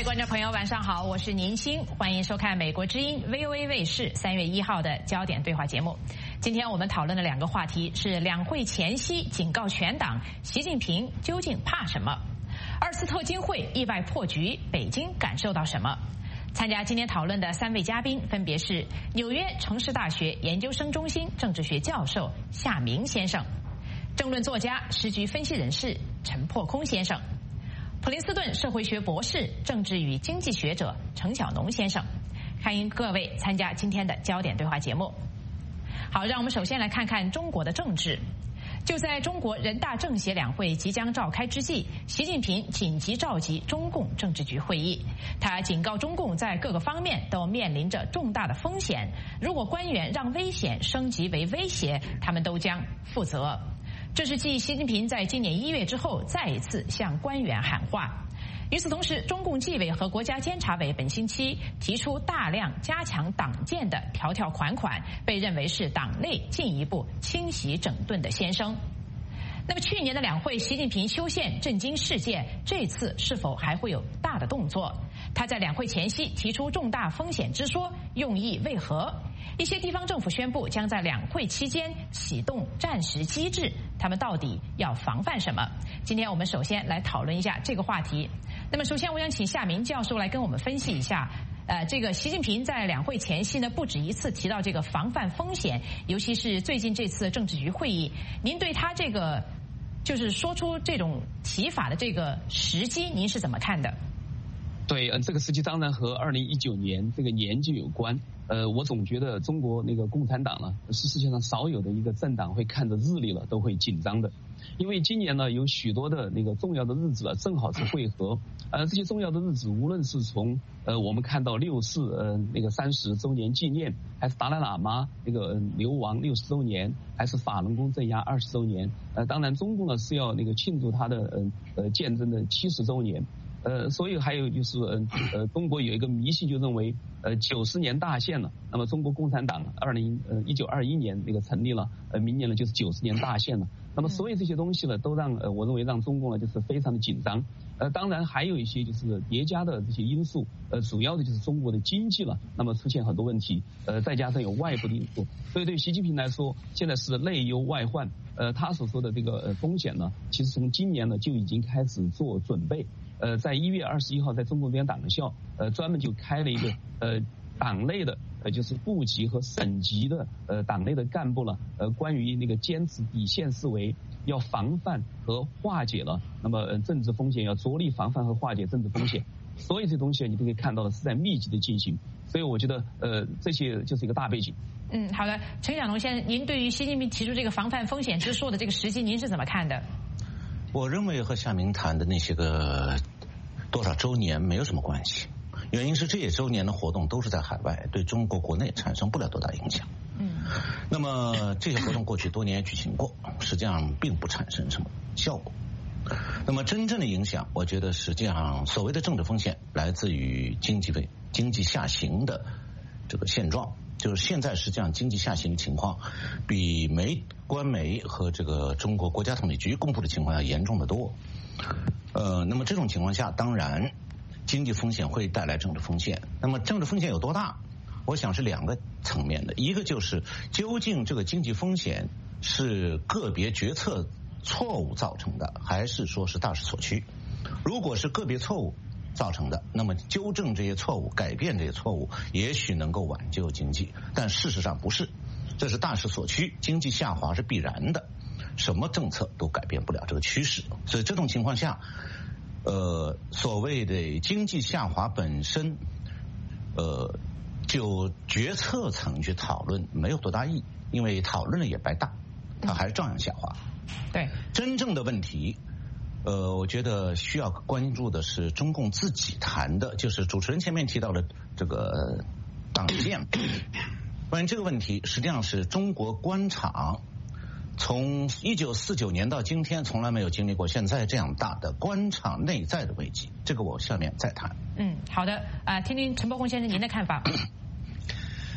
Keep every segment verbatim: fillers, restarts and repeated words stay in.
位观众朋友，晚上好，我是宁鑫，欢迎收看美国之音 V O A 卫视三月一号的焦点对话节目。今天我们讨论的两个话题是两会前夕警告全党，习近平究竟怕什么？二次特金会意外破局，北京感受到什么？参加今天讨论的三位嘉宾分别是纽约城市大学研究生中心政治学教授夏明先生，政论作家、时局分析人士陈破空先生，普林斯顿社会学博士、政治与经济学者程晓农先生。欢迎各位参加今天的焦点对话节目。好，让我们首先来看看中国的政治。就在中国人大政协两会即将召开之际，习近平紧急召集中共政治局会议。他警告中共在各个方面都面临着重大的风险，如果官员让危险升级为威胁，他们都将负责。这是继习近平在今年一月之后再一次向官员喊话。与此同时，中共纪委和国家监察委本星期提出大量加强党建的条条款款，被认为是党内进一步清洗整顿的先声。那么去年的两会，习近平修宪震惊世界，这次是否还会有大的动作？他在两会前夕提出重大风险之说，用意为何？一些地方政府宣布将在两会期间启动战时机制，他们到底要防范什么？今天我们首先来讨论一下这个话题。那么首先我想请夏明教授来跟我们分析一下，呃，这个习近平在两会前夕呢，不止一次提到这个防范风险，尤其是最近这次政治局会议，您对他这个就是说出这种提法的这个时机，您是怎么看的？ 对，嗯，这个时机当然和二零一九年这个年纪有关。呃，我总觉得中国那个共产党呢，是世界上少有的一个政党会看着日历了都会紧张的，因为今年呢有许多的那个重要的日子了，正好是会合。呃，这些重要的日子，无论是从呃我们看到六四呃那个三十周年纪念，还是达赖喇嘛那个、呃、流亡六十周年，还是法轮功镇压二十周年，呃，当然中共呢是要那个庆祝他的呃呃建政的七十周年。呃，所以还有就是，呃呃，中国有一个迷信，就认为，呃，九十年大限了。那么，中国共产党二零呃一九二一年那个成立了，呃，明年呢就是九十年大限了。那么，所有这些东西呢，都让呃我认为让中共呢就是非常的紧张。呃，当然还有一些就是叠加的这些因素，呃，主要的就是中国的经济了，那么出现很多问题，呃，再加上有外部的因素，所以对习近平来说，现在是内忧外患。呃，他所说的这个呃风险呢，其实从今年呢就已经开始做准备。呃，在一月二十一号，在中共中央党校，呃，专门就开了一个呃党内的呃就是部级和省级的呃党内的干部了，呃，关于那个坚持底线思维，要防范和化解了，那么、呃、政治风险，要着力防范和化解政治风险。所以这东西你都可以看到的是在密集的进行，所以我觉得呃这些就是一个大背景。嗯，好的，陈晓农先生，您对于习近平提出这个防范风险之说的这个时机，您是怎么看的？ 我认为和夏明谈的那些个多少周年没有什么关系，原因是这些周年的活动都是在海外，对中国国内产生不了多大影响。嗯，那么这些活动过去多年也举行过，实际上并不产生什么效果。那么真正的影响，我觉得实际上所谓的政治风险来自于经济位经济下行的这个现状，就是现在实际上经济下行的情况比媒官媒和这个中国国家统计局公布的情况要严重得多。呃，那么这种情况下，当然经济风险会带来政治风险。那么政治风险有多大？我想是两个层面的，一个就是究竟这个经济风险是个别决策错误造成的，还是说是大势所趋？如果是个别错误造成的，那么纠正这些错误，改变这些错误，也许能够挽救经济，但事实上不是，这是大势所趋，经济下滑是必然的，什么政策都改变不了这个趋势。所以这种情况下，呃，所谓的经济下滑本身，呃，就决策层去讨论没有多大意义，因为讨论了也白搭，它还是照样下滑。对，真正的问题，呃，我觉得需要关注的是中共自己谈的，就是主持人前面提到的这个党建。关于这个问题，实际上是中国官场从一九四九年到今天从来没有经历过现在这样大的官场内在的危机。这个我下面再谈。嗯，好的，啊、呃，听听陈伯宏先生您的看法。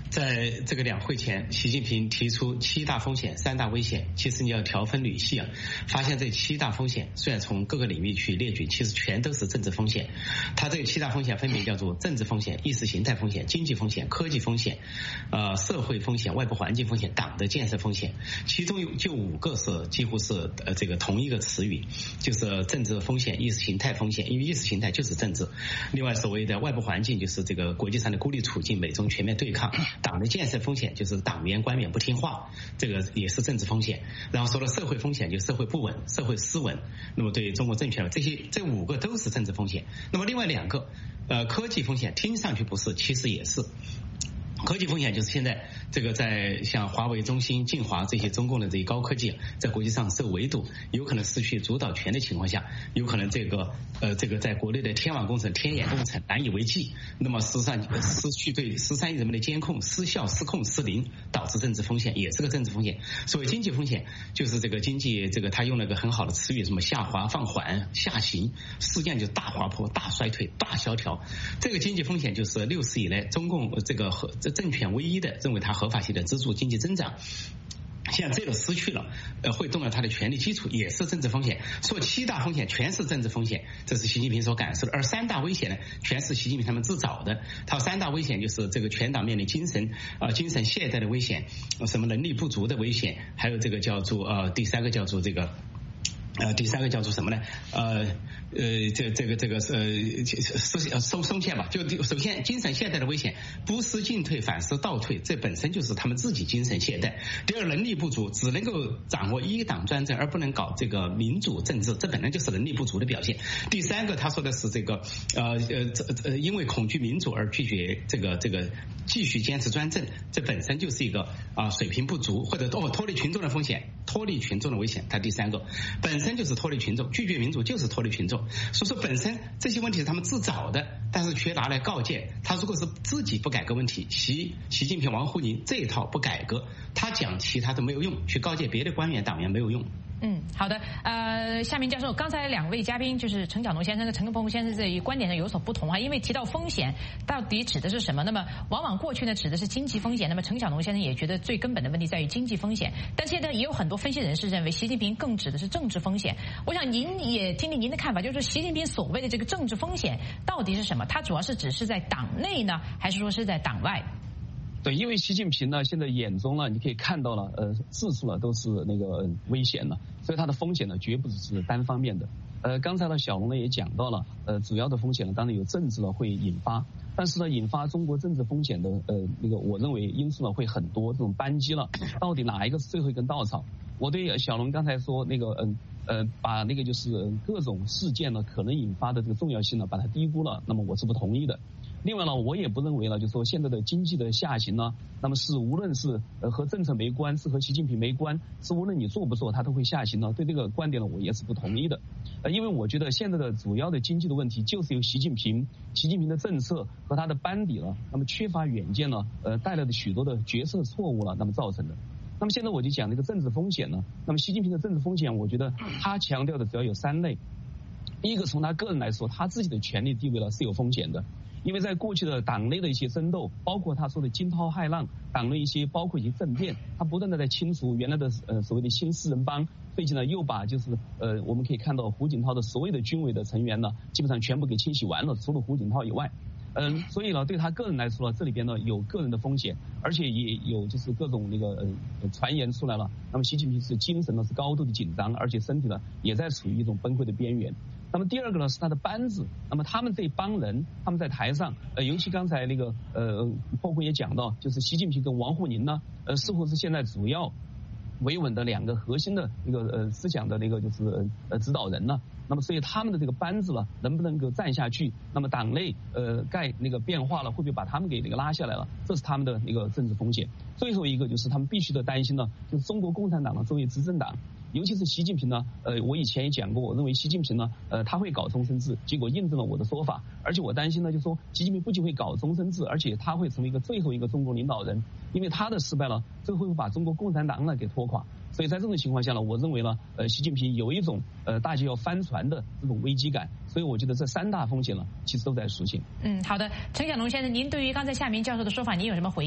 在这个两会前，习近平提出七大风险、三大危险。其实你要条分缕析啊，发现这七大风险虽然从各个领域去列举，其实全都是政治风险。它这七大风险分别叫做政治风险、意识形态风险、经济风险、科技风险、呃社会风险、外部环境风险、党的建设风险。其中有就五个是几乎是呃这个同一个词语，就是政治风险、意识形态风险，因为意识形态就是政治。另外所谓的外部环境就是这个国际上的孤立处境、美中全面对抗。党的建设风险就是党员官员不听话，这个也是政治风险。然后说了社会风险，就社会不稳、社会失稳。那么对中国政权这些这五个都是政治风险。那么另外两个，呃，科技风险听上去不是，其实也是。科技风险就是现在这个在像华为、中兴、晋华这些中共的这些高科技在国际上受围堵，有可能失去主导权的情况下，有可能这个呃这个在国内的天网工程、天眼工程难以为继，那么实际上失去对十三亿人民的监控失效、失控、失灵，导致政治风险，也是个政治风险。所谓经济风险，就是这个经济这个他用了个很好的词语，什么下滑、放缓、下行，实际上就是大滑坡、大衰退、大萧条。这个经济风险就是六四以来中共这个和政权唯一的认为它合法性的资助经济增长，现在这个失去了，呃，会动摇它的权力基础，也是政治风险。说七大风险全是政治风险，这是习近平所感受的。而三大危险呢，全是习近平他们自找的。他三大危险就是这个全党面临精神啊、呃、精神懈怠的危险，什么能力不足的危险，还有这个叫做呃第三个叫做这个。呃，第三个叫做什么呢？呃呃，这这个这个呃松松懈吧。就首先，精神懈怠的危险，不思进退，反思倒退，这本身就是他们自己精神懈怠。第二，能力不足，只能够掌握一党专政，而不能搞这个民主政治，这本来就是能力不足的表现。第三个，他说的是这个呃呃呃，因为恐惧民主而拒绝这个这个继续坚持专政，这本身就是一个啊、呃、水平不足或者哦脱离群众的风险，脱离群众的危险。他第三个本身就是脱离群众，拒绝民主就是脱离群众，所以说本身这些问题是他们自找的，但是却拿来告诫他。如果是自己不改革问题，习习近平、王沪宁这一套不改革，他讲其他都没有用，去告诫别的官员党员没有用。 嗯，好的。呃，夏明教授，刚才两位嘉宾就是陈晓农先生和陈根鹏先生这一观点上有所不同啊，因为提到风险到底指的是什么？那么往往过去呢指的是经济风险，那么陈晓农先生也觉得最根本的问题在于经济风险，但现在也有很多分析人士认为习近平更指的是政治风险。我想您也听听您的看法，就是说习近平所谓的这个政治风险到底是什么？它主要是只是在党内呢，还是说是在党外？ 对，因为习近平呢，现在眼中呢，你可以看到了，呃，四处呢都是那个危险了，所以它的风险呢，绝不只是单方面的。呃，刚才呢，小龙呢也讲到了，呃，主要的风险呢，当然有政治呢会引发，但是呢，引发中国政治风险的，呃，那个我认为因素呢会很多，这种扳机了，到底哪一个是最后一根稻草？我对小龙刚才说那个，嗯呃，把那个就是各种事件呢可能引发的这个重要性呢，把它低估了，那么我是不同意的。另外呢，我也不认为呢，就是说现在的经济的下行呢，那么是无论是呃和政策没关，是和习近平没关，是无论你做不做，它都会下行呢。对这个观点呢，我也是不同意的。呃，因为我觉得现在的主要的经济的问题，就是由习近平、习近平的政策和他的班底呢，那么缺乏远见呢，呃带来的许多的决策错误了，那么造成的。那么现在我就讲这个政治风险呢，那么习近平的政治风险，我觉得他强调的主要有三类。第一个，从他个人来说，他自己的权力地位呢是有风险的。因为在过去的党内的一些争斗，包括他说的惊涛骇浪，党内一些包括一些政变，他不断的在清除原来的呃所谓的新四人帮，最近呢又把就是呃我们可以看到胡锦涛的所有的军委的成员呢，基本上全部给清洗完了，除了胡锦涛以外。嗯，所以呢，对他个人来说呢，这里边呢有个人的风险，而且也有就是各种那个呃传言出来了。那么习近平是精神呢是高度的紧张，而且身体呢也在处于一种崩溃的边缘。那么第二个呢是他的班子，那么他们这帮人，他们在台上，呃，尤其刚才那个呃，包括也讲到，就是习近平跟王沪宁呢，呃，似乎是现在主要维稳的两个核心的一个呃思想的那个就是呃指导人呢。那么所以他们的这个班子呢，能不能够站下去？那么党内呃盖那个变化了，会不会把他们给那个拉下来了？这是他们的那个政治风险。最后一个就是他们必须的担心呢，就是中国共产党呢作为执政党。尤其是习近平呢，呃，我以前也讲过，我认为习近平呢，呃，他会搞终身制，结果印证了我的说法。而且我担心呢，就是说习近平不仅会搞终身制，而且他会成为一个最后一个中国领导人，因为他的失败了，最后会把中国共产党呢给拖垮。所以在这种情况下呢，我认为呢，呃，习近平有一种呃大家要翻船的这种危机感。所以我觉得这三大风险呢，其实都在出现。 嗯，好的，陈晓农先生，您对于刚才夏明教授的说法，您有什么回应？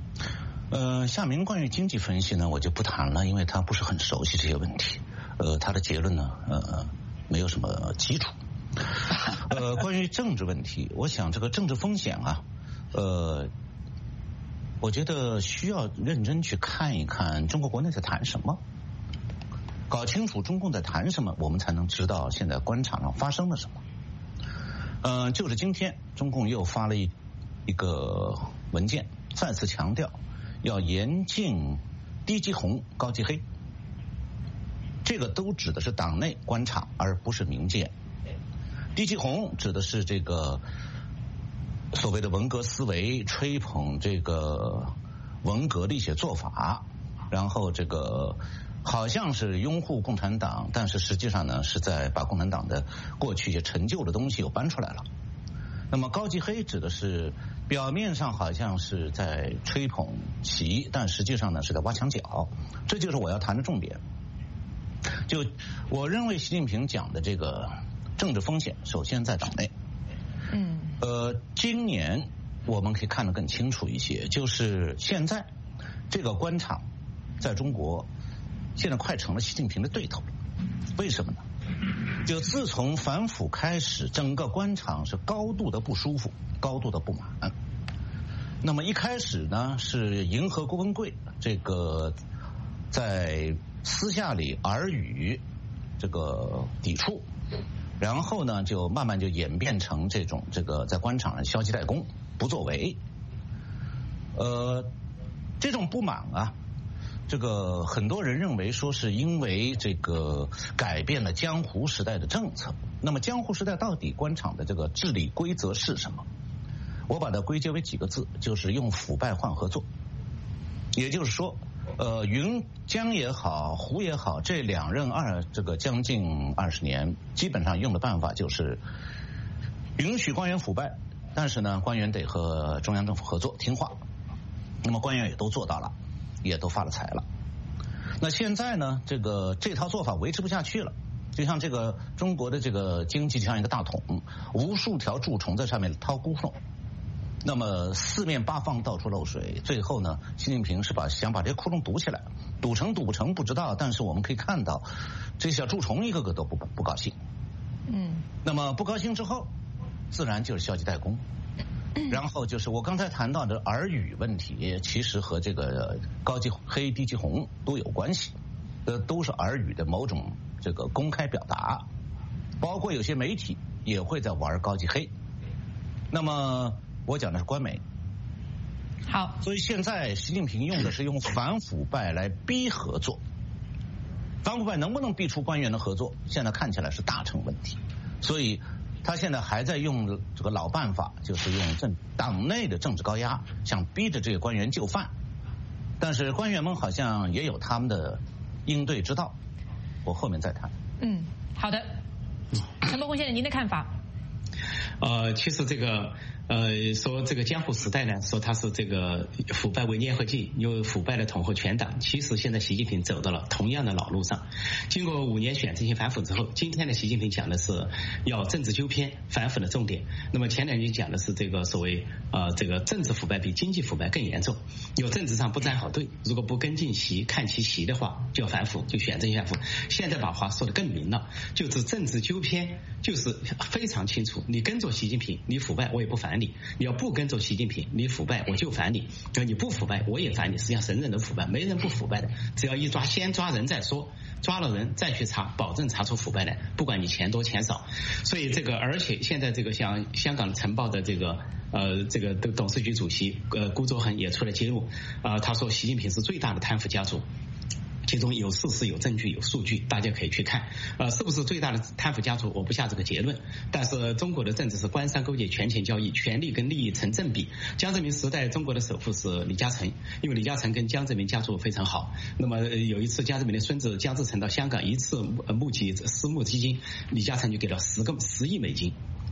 呃，夏明关于经济分析呢，我就不谈了，因为他不是很熟悉这些问题。呃，他的结论呢，呃，没有什么基础。呃，关于政治问题，我想这个政治风险啊，呃，我觉得需要认真去看一看中国国内在谈什么，搞清楚中共在谈什么，我们才能知道现在官场上发生了什么。嗯、呃，就是今天中共又发了一一个文件，再次强调要严禁低级红、高级黑，这个都指的是党内官场，而不是民间。低级红指的是这个所谓的文革思维，吹捧这个文革的一些做法，然后这个好像是拥护共产党，但是实际上呢是在把共产党的过去一些陈旧的东西又搬出来了。那么高级黑指的是表面上好像是在吹捧习，但实际上呢是在挖墙脚，这就是我要谈的重点。就我认为习近平讲的这个政治风险，首先在党内。 嗯。 呃，今年我们可以看得更清楚一些，就是现在这个官场在中国现在快成了习近平的对头了。为什么呢？就自从反腐开始，整个官场是高度的不舒服，高度的不满。那么一开始呢，是迎合郭文贵这个在私下里耳语这个抵触，然后呢就慢慢就演变成这种这个在官场上消极怠工不作为。呃，这种不满啊，这个很多人认为说是因为这个改变了江湖时代的政策。那么江湖时代到底官场的这个治理规则是什么？我把它归结为几个字，就是用腐败换合作。也就是说，呃，云江也好，胡也好，这两任二这个将近二十年，基本上用的办法就是允许官员腐败，但是呢，官员得和中央政府合作听话。那么官员也都做到了，也都发了财了。那现在呢，这个这套做法维持不下去了，就像这个中国的这个经济就像一个大桶，无数条蛀虫在上面掏窟窿。那么四面八方到处漏水，最后呢，习近平是把想把这窟窿堵起来，堵成堵不成不知道，但是我们可以看到，这小蛀虫一个个都不不高兴。 嗯。那么不高兴之后，自然就是消极怠工。然后就是我刚才谈到的耳语问题，其实和这个高级黑、低级红都有关系，呃，都是耳语的某种这个公开表达，包括有些媒体也会在玩高级黑。那么我讲的是官媒。 好， 所以现在习近平用的是用反腐败来逼合作，反腐败能不能逼出官员的合作，现在看起来是大成问题。所以他现在还在用这个老办法，就是用政党内的政治高压，想逼着这个官员就范。但是官员们好像也有他们的应对之道，我后面再谈。 嗯，好的，陈伯公先生，您的看法？ 呃，其实这个呃说这个江湖时代呢，说它是这个腐败为粘合剂，又腐败的统合全党。其实现在习近平走到了同样的老路上，经过五年选这些反腐之后，今天的习近平讲的是要政治纠偏，反腐的重点。那么前两年讲的是这个所谓呃这个政治腐败比经济腐败更严重，有政治上不站好队，如果不跟进习看其习的话，就要反腐，就选这些反腐。现在把话说得更明了，就是政治纠偏，就是非常清楚，你跟着习近平，你腐败我也不反你；你要不跟着习近平，你腐败我就反你；你不腐败我也反你。实际上，人人都腐败，没人不腐败的。只要一抓，先抓人再说，抓了人再去查，保证查出腐败来，不管你钱多钱少。所以这个，而且现在这个像香港晨报的这个呃这个董事局主席呃辜卓恒也出来揭露，啊、呃，他说习近平是最大的贪腐家族。其中有事实、有证据、有数据，大家可以去看。呃，是不是最大的贪腐家族？我不下这个结论。但是中国的政治是官商勾结、权钱交易，权力跟利益成正比。江泽民时代，中国的首富是李嘉诚，因为李嘉诚跟江泽民家族非常好。那么有一次，江泽民的孙子江志成到香港一次募集私募基金，李嘉诚就给了十个十亿美金。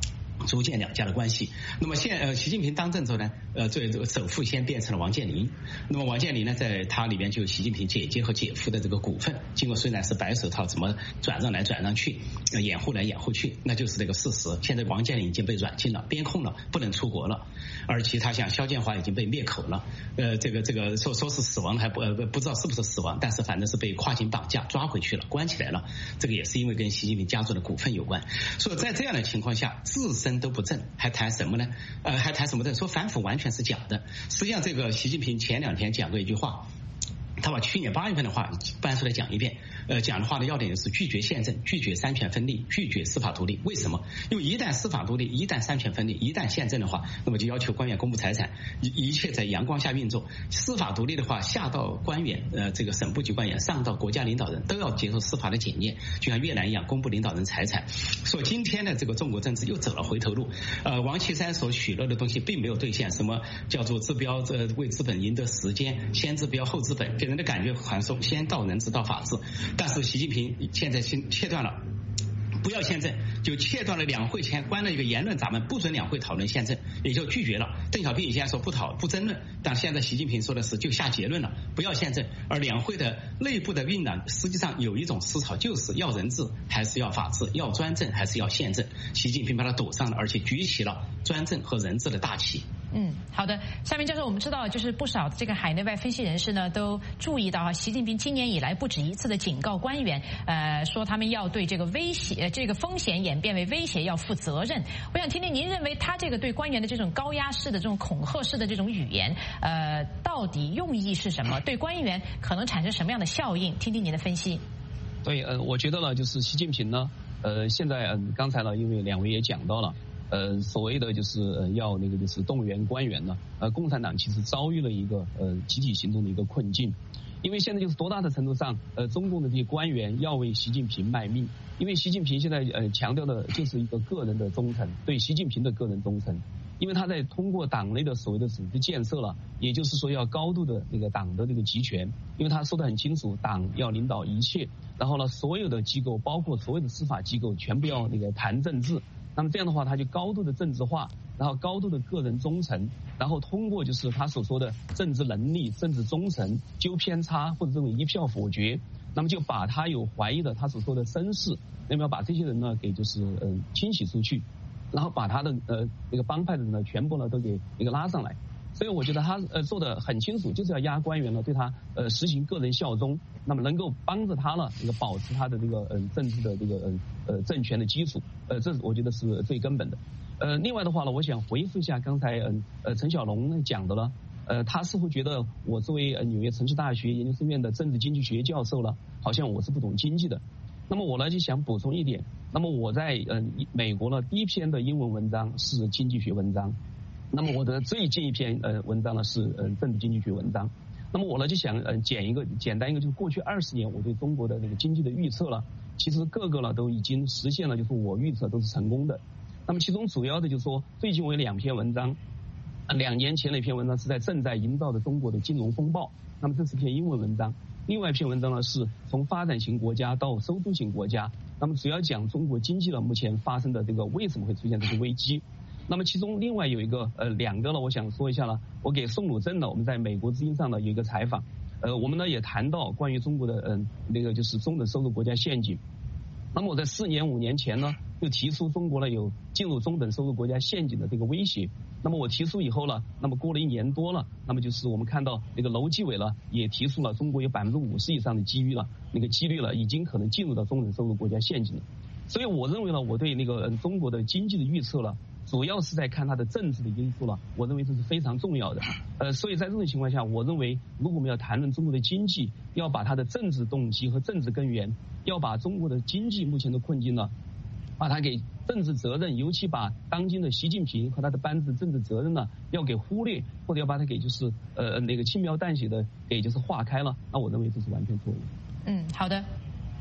组建两家的关系。那么现呃，习近平当政之后呢，呃，最这个首富先变成了王健林。那么王健林呢，在他里边就有习近平姐姐和姐夫的这个股份。经过虽然是白手套怎么转让来转让去，呃，掩护来掩护去，那就是这个事实。现在王健林已经被软禁了，边控了，不能出国了。而其他像肖建华已经被灭口了，呃，这个这个说说是死亡还不呃不知道是不是死亡，但是反正是被跨境绑架抓回去了，关起来了。这个也是因为跟习近平家族的股份有关。所以在这样的情况下，自身都不正，还谈什么呢？呃，还谈什么正？说反腐完全是假的。实际上，这个习近平前两天讲过一句话。他把去年八月份的话搬出来讲一遍，呃，讲的话的要点是拒绝宪政，拒绝三权分立，拒绝司法独立。为什么？因为一旦司法独立，一旦三权分立，一旦宪政的话，那么就要求官员公布财产，一一切在阳光下运作。司法独立的话，下到官员，呃，这个省部级官员，上到国家领导人，都要接受司法的检验，就像越南一样，公布领导人财产。所以今天的这个中国政治又走了回头路。呃，王岐山所许诺的东西并没有兑现，什么叫做治标呃为资本赢得时间，先治标后治本。给人的感觉好像说先到人治到法治，但是习近平现在先切断了，不要宪政，就切断了两会前关了一个言论闸门，不准两会讨论宪政，也就拒绝了。邓小平以前说不讨不争论，但现在习近平说的是就下结论了，不要宪政。而两会的内部的运转实际上有一种思潮，就是要人治还是要法治，要专政还是要宪政。习近平把它赌上了，而且举起了专政和人治的大旗。 嗯，好的。夏明教授，我们知道，就是不少这个海内外分析人士呢，都注意到啊，习近平今年以来不止一次的警告官员，呃，说他们要对这个威胁、这个风险演变为威胁要负责任。我想听听您认为他这个对官员的这种高压式的这种恐吓式的这种语言，呃，到底用意是什么？对官员可能产生什么样的效应？听听您的分析。 对，呃，我觉得呢，就是习近平呢，呃，现在嗯，刚才呢，因为两位也讲到了。呃，所谓的就是呃要那个就是动员官员呢，呃，共产党其实遭遇了一个呃集体行动的一个困境，因为现在就是多大的程度上，呃，中共的这些官员要为习近平卖命，因为习近平现在呃强调的就是一个个人的忠诚，对习近平的个人忠诚，因为他在通过党内的所谓的组织建设了，也就是说要高度的那个党的这个集权，因为他说得很清楚，党要领导一切，然后呢，所有的机构，包括所有的司法机构，全部要那个谈政治。那么这样的话，他就高度的政治化，然后高度的个人忠诚，然后通过就是他所说的政治能力、政治忠诚纠偏差或者这种一票否决，那么就把他有怀疑的他所说的绅士，那么要把这些人呢给就是呃清洗出去，然后把他的呃那个帮派的人呢全部呢都给那个拉上来。所以我觉得他呃做得很清楚，就是要压官员呢对他呃实行个人效忠，那么能够帮着他呢这个保持他的这个嗯、呃、政治的这个呃呃政权的基础，呃这我觉得是最根本的。呃另外的话呢，我想回复一下刚才嗯呃陈小龙讲的了，呃他似乎觉得我作为呃纽约城市大学研究生院的政治经济学教授了，好像我是不懂经济的。那么我呢就想补充一点，那么我在嗯、呃、美国呢第一篇的英文文章是经济学文章。那么我的最近一篇呃文章呢是呃政治经济学文章，那么我呢就想呃简一个简单一个就是过去二十年我对中国的那个经济的预测了，其实各个呢都已经实现了，就是我预测都是成功的。那么其中主要的就是说，最近我有两篇文章，两年前的一篇文章是在正在营造的中国的金融风暴，那么这是篇英文文章。另外一篇文章呢是从发展型国家到收租型国家，那么主要讲中国经济呢目前发生的这个为什么会出现这个危机。那么其中另外有一个呃两个呢，我想说一下呢，我给宋鲁正呢，我们在美国之音上呢有一个采访，呃我们呢也谈到关于中国的嗯、呃、那个就是中等收入国家陷阱。那么我在四年五年前呢，就提出中国呢有进入中等收入国家陷阱的这个威胁。那么我提出以后呢，那么过了一年多了，那么就是我们看到那个楼继伟呢也提出了中国有百分之五十以上的机遇了，那个几率了已经可能进入到中等收入国家陷阱了。所以我认为呢，我对那个、呃、中国的经济的预测了，主要是在看它的政治的因素了，我认为这是非常重要的。呃，所以在这种情况下，我认为如果我们要谈论中国的经济，要把它的政治动机和政治根源，要把中国的经济目前的困境呢，把它给政治责任，尤其把当今的习近平和他的班子政治责任呢，要给忽略，或者要把它给就是呃那个轻描淡写的给就是划开了，那我认为这是完全错误的。 嗯，好的。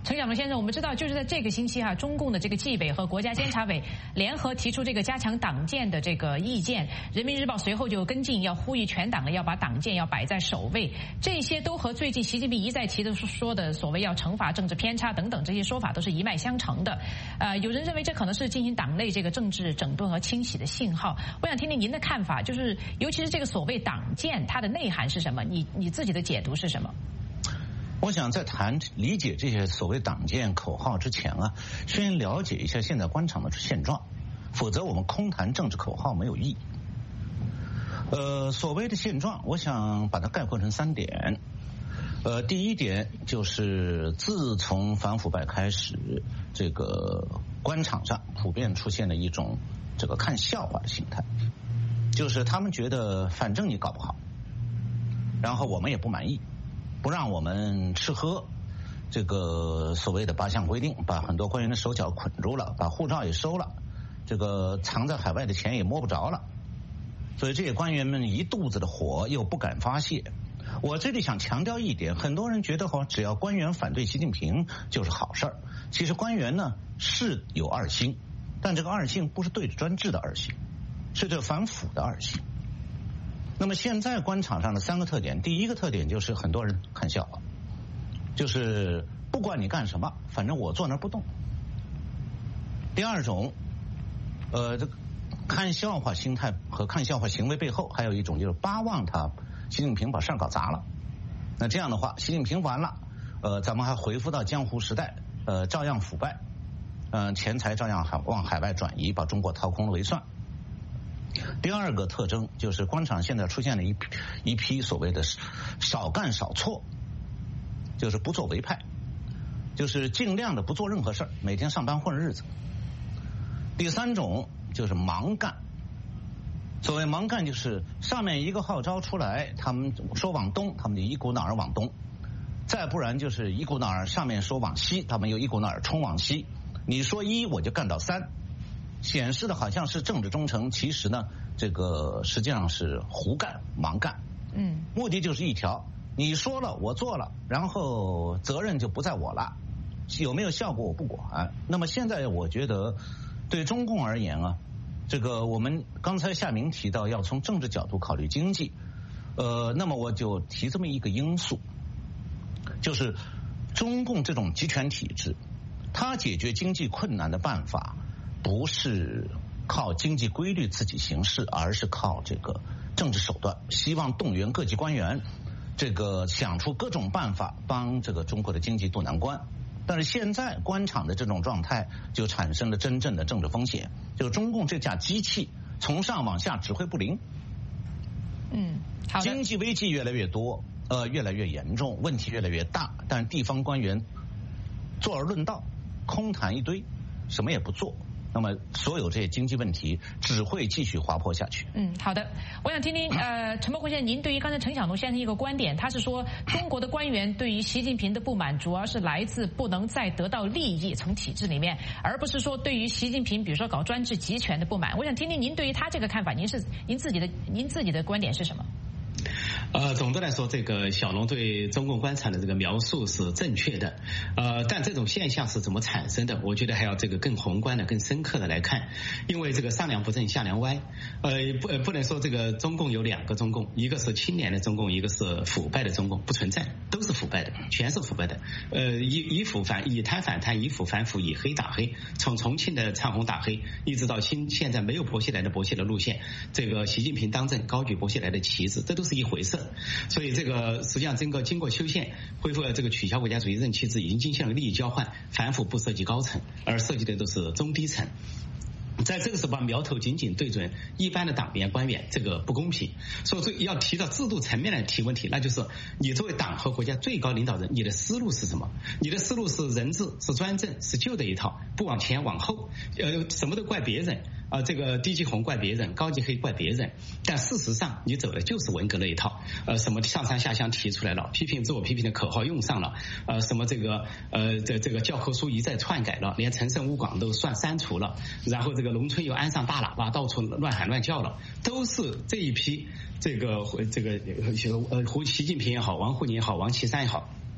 陈小龙先生，我们知道就是在这个星期哈、啊，中共的这个纪委和国家监察委联合提出这个加强党建的这个意见，人民日报随后就跟进，要呼吁全党呢要把党建要摆在首位，这些都和最近习近平一再提的说的所谓要惩罚政治偏差等等这些说法都是一脉相承的。呃，有人认为这可能是进行党内这个政治整顿和清洗的信号。我想听听您的看法，就是尤其是这个所谓党建，它的内涵是什么？你你自己的解读是什么？ 我想在谈理解这些所谓党建口号之前啊，先了解一下现在官场的现状，否则我们空谈政治口号没有意义。呃，所谓的现状，我想把它概括成三点。呃，第一点就是自从反腐败开始，这个官场上普遍出现了一种这个看笑话的心态，就是他们觉得反正你搞不好，然后我们也不满意。不让我们吃喝，这个所谓的八项规定，把很多官员的手脚捆住了，把护照也收了，这个藏在海外的钱也摸不着了，所以这些官员们一肚子的火又不敢发泄。我这里想强调一点，很多人觉得只要官员反对习近平就是好事儿，其实官员呢是有二心，但这个二心不是对着专制的二心，是对反腐的二心。那么现在官场上的三个特点，第一个特点就是很多人看笑话，就是不管你干什么，反正我坐那儿不动。第二种，呃，这个看笑话心态和看笑话行为背后，还有一种就是巴望他习近平把事儿搞砸了。那这样的话，习近平完了，呃，咱们还回复到江湖时代，呃，照样腐败，嗯、呃，钱财照样海往海外转移，把中国掏空了为算。第二个特征就是官场现在出现了一批一批所谓的少干少错，就是不做为派，就是尽量的不做任何事儿，每天上班混日子。第三种就是盲干，所谓盲干就是上面一个号召出来，他们说往东，他们就一股脑儿往东；再不然就是一股脑儿上面说往西，他们又一股脑儿冲往西。你说一，我就干到三。显示的好像是政治忠诚，其实呢，这个实际上是胡干、盲干。嗯，目的就是一条：你说了，我做了，然后责任就不在我了，有没有效果我不管。那么现在我觉得，对中共而言啊，这个我们刚才夏明提到要从政治角度考虑经济，呃，那么我就提这么一个因素，就是中共这种集权体制，它解决经济困难的办法。不是靠经济规律自己行事，而是靠这个政治手段，希望动员各级官员，这个想出各种办法帮这个中国的经济渡难关。但是现在官场的这种状态就产生了真正的政治风险，就中共这架机器从上往下指挥不灵。 嗯，好的。 经济危机越来越多，呃，越来越严重，问题越来越大，但是地方官员坐而论道，空谈一堆，什么也不做。那么所有这些经济问题只会继续滑坡下去。 嗯，好的，我想听听呃，陈伯辉先生，您对于刚才陈晓东先生一个观点，他是说中国的官员对于习近平的不满，主要是来自不能再得到利益从体制里面，而不是说对于习近平比如说搞专制集权的不满。我想听听您对于他这个看法，您是您自己的您自己的观点是什么？ 呃，总的来说，这个小龙对中共官场的这个描述是正确的，呃，但这种现象是怎么产生的？我觉得还要这个更宏观的、更深刻的来看，因为这个上梁不正下梁歪，呃，不不能说这个中共有两个中共，一个是清廉的中共，一个是腐败的中共，不存在，都是腐败的，全是腐败的。呃，以以腐反以贪反贪，以腐反腐，以黑打黑，从重庆的唱红打黑，一直到新现在没有薄熙来的薄熙来路线，这个习近平当政高举薄熙来的旗帜，这都是一回事。所以这个实际上整个经过修宪恢复了这个取消国家主义任期制，已经进行了利益交换，反腐不涉及高层，而涉及的都是中低层。在这个时候把苗头紧紧对准一般的党员官员，这个不公平。所以要提到制度层面来提问题，那就是你作为党和国家最高领导人，你的思路是什么？你的思路是人治，是专政，是旧的一套，不往前往后，呃，什么都怪别人啊、呃，这个低级红怪别人，高级黑怪别人。但事实上你走的就是文革那一套，呃，什么上山下乡提出来了，批评自我批评的口号用上了，呃，什么这个呃这这个教科书一再篡改了，连陈胜吴广都算删除了，然后这个农村又安上大喇叭，到处乱喊乱叫了，都是这一批这个这个呃胡习近平也好，王沪宁也好，王岐山也好，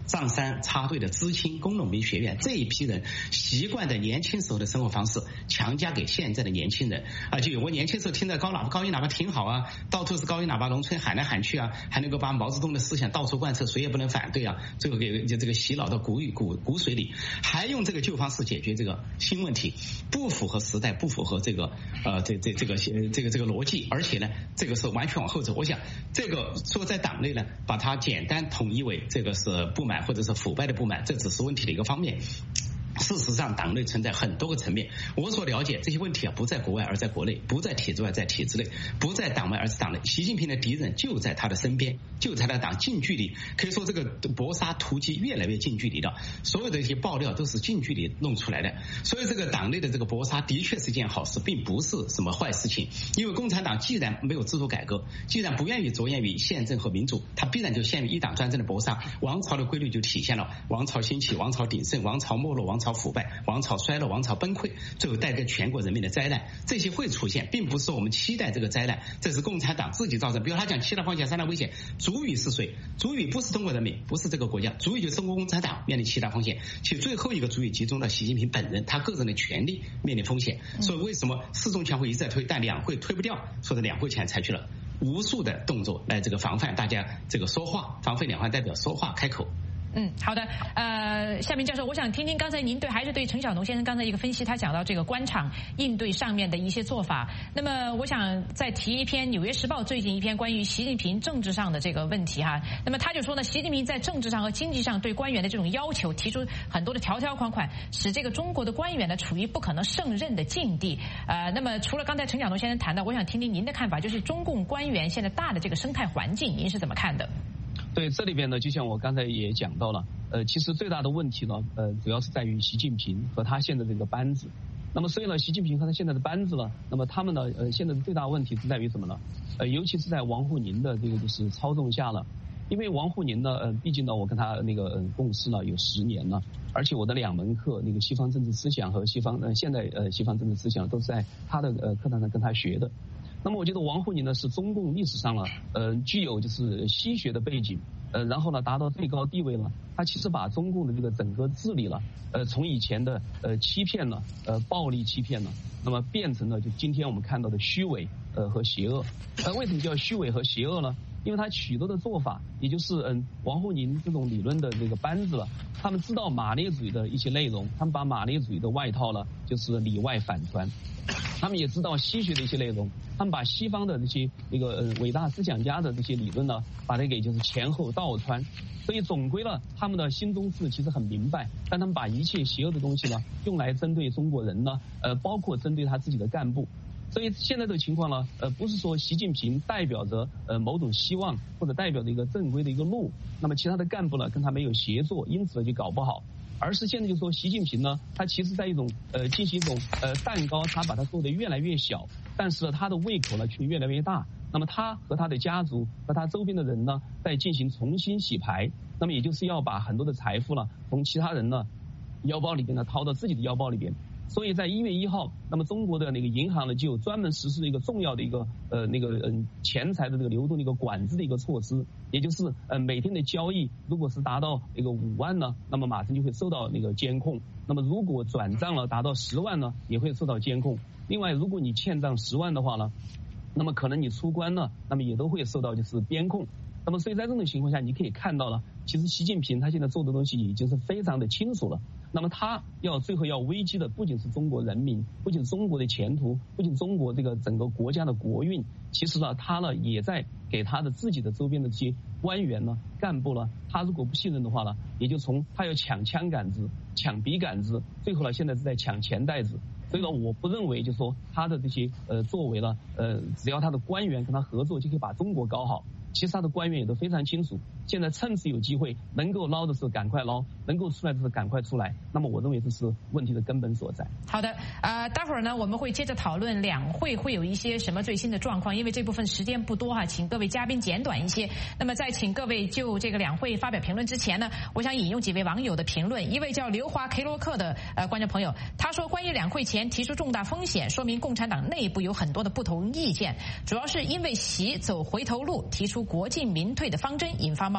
上山插队的知青、工农兵学员这一批人习惯的年轻时候的生活方式强加给现在的年轻人啊！就我年轻时候听着高喇叭、高音喇叭挺好啊，到处是高音喇叭，农村喊来喊去啊，还能够把毛泽东的思想到处贯彻，谁也不能反对啊，最后给这个洗脑到骨骨骨髓里，还用这个旧方式解决这个新问题，不符合时代，不符合这个呃这这这个这个这个逻辑，而且呢，这个是完全往后走。我想这个说在党内呢，把它简单统一为这个是不满或者是腐败的不满，这只是问题的一个方面。事实上，党内存在很多个层面。我所了解这些问题啊，不在国外而在国内，不在体制外在体制内，不在党外而是党内。习近平的敌人就在他的身边，就在他的党近距离。可以说，这个搏杀突击越来越近距离的，所有的一些爆料都是近距离弄出来的。所以，这个党内的这个搏杀的确是一件好事，并不是什么坏事情。因为共产党既然没有制度改革，既然不愿意着眼于宪政和民主，他必然就陷于一党专政的搏杀。王朝的规律就体现了：王朝兴起，王朝鼎盛，王朝没落，王朝腐败，王朝衰落，王朝崩溃，最后带给全国人民的灾难。这些会出现，并不是我们期待这个灾难，这是共产党自己造成。比如他讲七大风险、三大危险，主语是谁？主语不是中国人民，不是这个国家，主语就是中国共产党面临七大风险。其实最后一个主语集中到习近平本人，他个人的权利面临风险。所以为什么四中全会一再推，但两会推不掉？说的两会前采取了无数的动作来这个防范大家这个说话，防范两岸代表说话开口。 嗯，好的。呃，夏明教授，我想听听刚才您对还是对陈晓农先生刚才一个分析，他讲到这个官场应对上面的一些做法。那么，我想再提一篇《纽约时报》最近一篇关于习近平政治上的这个问题哈。那么他就说呢，习近平在政治上和经济上对官员的这种要求，提出很多的条条框框，使这个中国的官员呢处于不可能胜任的境地。呃，那么除了刚才陈晓农先生谈到，我想听听您的看法，就是中共官员现在大的这个生态环境，您是怎么看的？ 对，这里边呢，就像我刚才也讲到了，呃，其实最大的问题呢，呃，主要是在于习近平和他现在这个班子。那么，所以呢，习近平和他现在的班子呢，那么他们呢，呃，现在的最大问题是在于什么呢？呃，尤其是在王沪宁的这个就是操纵下了。因为王沪宁呢，呃，毕竟呢，我跟他那个呃共事呢有十年了，而且我的两门课，那个西方政治思想和西方呃现代呃西方政治思想都是在他的呃课堂上跟他学的。那么我觉得王沪宁呢是中共历史上了，呃，具有就是西学的背景，呃，然后呢达到最高地位了。他其实把中共的这个整个治理了，呃，从以前的呃欺骗了，呃暴力欺骗了，那么变成了就今天我们看到的虚伪，呃和邪恶。那为什么叫虚伪和邪恶呢？因为他许多的做法，也就是嗯王沪宁这种理论的这个班子了，他们知道马列主义的一些内容，他们把马列主义的外套呢，就是里外反穿。他们也知道西学的一些内容，他们把西方的这些那个呃伟大思想家的这些理论呢，把它给就是前后倒穿。所以总归呢，他们的心中事其实很明白，但他们把一切邪恶的东西呢，用来针对中国人呢，呃，包括针对他自己的干部。所以现在这个情况呢，呃，不是说习近平代表着呃某种希望，或者代表着一个正规的一个路，那么其他的干部呢跟他没有协作，因此呢就搞不好。而是现在就说习近平呢，他其实在一种呃进行一种呃蛋糕，他把它做得越来越小，但是呢他的胃口呢却越来越大。那么他和他的家族和他周边的人呢，在进行重新洗牌，那么也就是要把很多的财富呢从其他人呢腰包里边呢掏到自己的腰包里边。所以在一月一号，那么中国的那个银行呢就专门实施一个重要的一个呃那个嗯钱财的这个流动的一个管制的一个措施，也就是呃每天的交易如果是达到那个五万呢，那么马上就会受到那个监控；那么如果转账了达到十万呢，也会受到监控。另外，如果你欠账十万的话呢，那么可能你出关呢，那么也都会受到就是边控。那么所以在这种情况下，你可以看到了，其实习近平他现在做的东西已经是非常的清楚了。那么他要最后要危机的不仅是中国人民，不仅是中国的前途，不仅中国这个整个国家的国运，其实呢他呢也在给他的自己的周边的这些官员呢干部呢，他如果不信任的话呢，也就从他要抢枪杆子、抢笔杆子，最后呢现在是在抢钱袋子。所以呢，我不认为就是说他的这些呃作为呢，呃只要他的官员跟他合作就可以把中国搞好。其实他的官员也都非常清楚，现在趁此有机会，能够捞的时候赶快捞，能够出来的时候赶快出来。那么我认为这是问题的根本所在。 好的，呃，待会儿呢我们会接着讨论两会会有一些什么最新的状况，因为这部分时间不多哈，请各位嘉宾简短一些。那么在请各位就这个两会发表评论之前呢，我想引用几位网友的评论。一位叫刘华 K 洛克的呃观众朋友，他说关于两会前提出重大风险，说明共产党内部有很多的不同意见，主要是因为习走回头路，提出国进民退的方针引发矛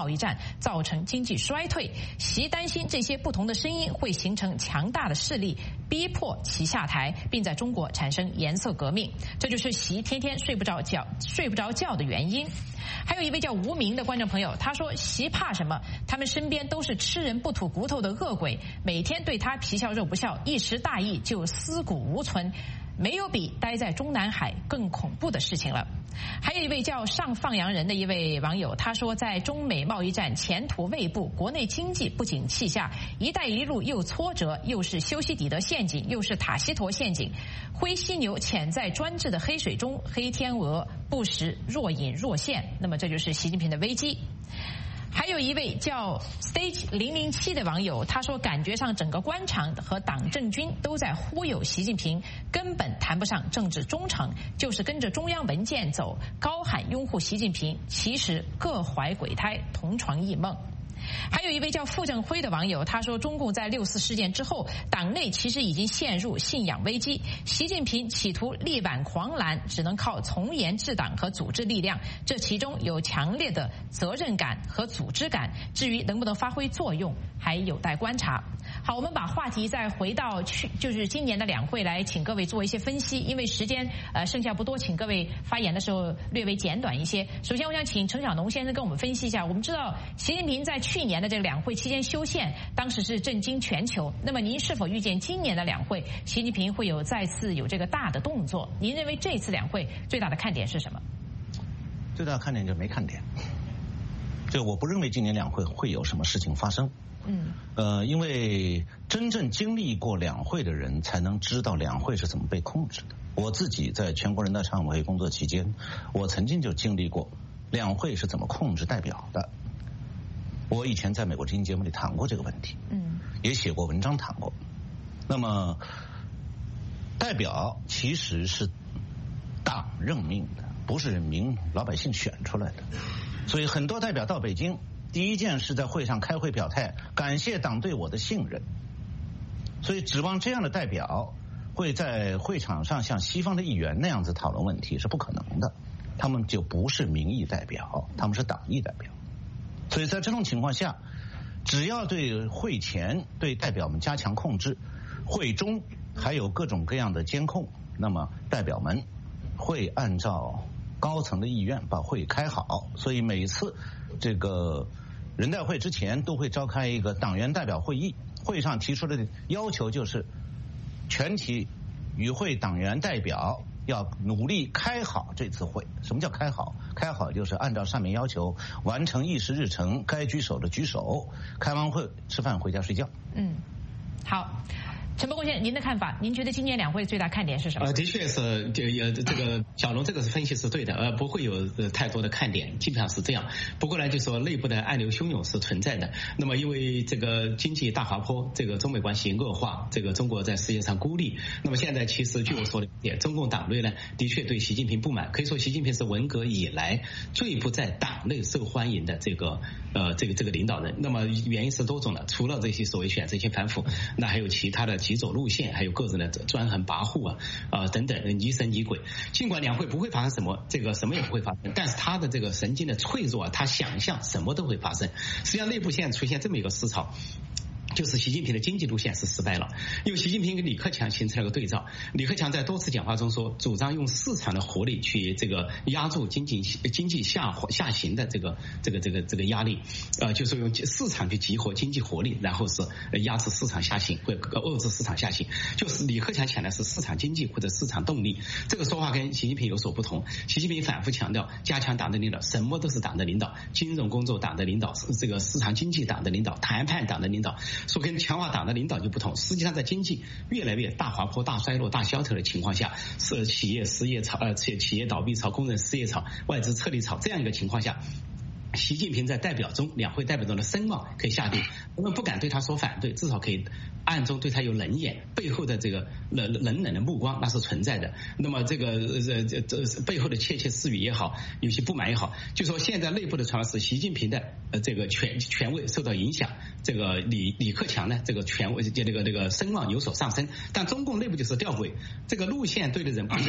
贸易战，造成经济衰退。习担心这些不同的声音会形成强大的势力，逼迫其下台，并在中国产生颜色革命。这就是习天天睡不着觉、睡不着觉的原因。还有一位叫无名的观众朋友，他说：“习怕什么？他们身边都是吃人不吐骨头的恶鬼，每天对他皮笑肉不笑，一时大意就尸骨无存。没有比待在中南海更恐怖的事情了。”还有一位叫上放羊人的一位网友，他说，在中美贸易战前途未卜，国内经济不景气下，一带一路又挫折，又是修昔底德陷阱，又是塔西佗陷阱，灰犀牛潜在专制的黑水中，黑天鹅不时若隐若现。那么这就是习近平的危机。还有一位叫 Stage 零零七的网友，他说感觉上整个官场和党政军都在忽悠习近平，根本谈不上政治忠诚，就是跟着中央文件走，高喊拥护习近平，其实各怀鬼胎，同床异梦。还有一位叫傅正辉的网友，他说中共在六四事件之后，党内其实已经陷入信仰危机，习近平企图力挽狂澜，只能靠从严治党和组织力量，这其中有强烈的责任感和组织感，至于能不能发挥作用还有待观察。好，我们把话题再回到去就是今年的两会来，请各位做一些分析，因为时间呃剩下不多，请各位发言的时候略微简短一些。首先我想请陈小农先生跟我们分析一下，我们知道习近平在去年的这个两会期间修宪，当时是震惊全球，那么您是否预见今年的两会习近平会有再次有这个大的动作？您认为这次两会最大的看点是什么？ 最大的看点就没看点，就我不认为今年两会会有什么事情发生。嗯，呃，因为真正经历过两会的人才能知道两会是怎么被控制的。我自己在全国人大常委会工作期间，我曾经就经历过两会是怎么控制代表的。我以前在美国之音节目里谈过这个问题，嗯，也写过文章谈过。那么，代表其实是党任命的，不是民老百姓选出来的，所以很多代表到北京。第一件是在会上开会表态，感谢党对我的信任。所以指望这样的代表会在会场上像西方的议员那样子讨论问题是不可能的，他们就不是民意代表，他们是党意代表。所以在这种情况下，只要对会前对代表们加强控制，会中还有各种各样的监控，那么代表们会按照高层的意愿把会开好。所以每次这个人代会之前都会召开一个党员代表会议，会上提出的要求就是全体与会党员代表要努力开好这次会。什么叫开好？开好就是按照上面要求完成议事日程，该举手的举手，开完会吃饭回家睡觉。 嗯，好。陈伯公先生，您的看法？您觉得今年两会最大看点是什么？ 呃，的确是，这呃这个小龙这个是分析是对的，呃，不会有呃太多的看点，基本上是这样。不过呢，就说内部的暗流汹涌是存在的。那么因为这个经济大滑坡，这个中美关系恶化，这个中国在世界上孤立。那么现在其实据我所了解，中共党内呢的确对习近平不满，可以说习近平是文革以来最不在党内受欢迎的这个呃这个这个领导人。那么原因是多种的，除了这些所谓选择性反腐，那还有其他的急走路线，还有个人的专横跋扈啊啊、呃、等等，疑神疑鬼。尽管两会不会发生什么，这个什么也不会发生，但是他的这个神经的脆弱啊，他想象什么都会发生。实际上内部现在出现这么一个思潮，就是习近平的经济路线是失败了，因为习近平跟李克强形成了个对照。李克强在多次讲话中说，主张用市场的活力去这个压住经济经济下下行的这个这个这个这个压力，呃，就是用市场去激活经济活力，然后是压制市场下行或遏制市场下行。就是李克强强调是市场经济或者市场动力，这个说法跟习近平有所不同。习近平反复强调加强党的领导，什么都是党的领导，金融工作党的领导，这个市场经济党的领导，谈判党的领导。说跟强化党的领导就不同，实际上在经济越来越大滑坡、大衰落、大萧条的情况下，是企业失业潮、呃企企业倒闭潮、工人失业潮、外资撤离潮这样一个情况下，习近平在代表中两会代表中的声望可以下跌，我们不敢对他说反对，至少可以暗中对他有冷眼，背后的这个冷冷冷的目光那是存在的。那么这个呃这这背后的窃窃私语也好，有些不满也好，就说现在内部的传闻是习近平的呃这个权权位受到影响，这个李李克强呢这个权位这个这个声望有所上升，但中共内部就是吊诡，这个路线对的人不见得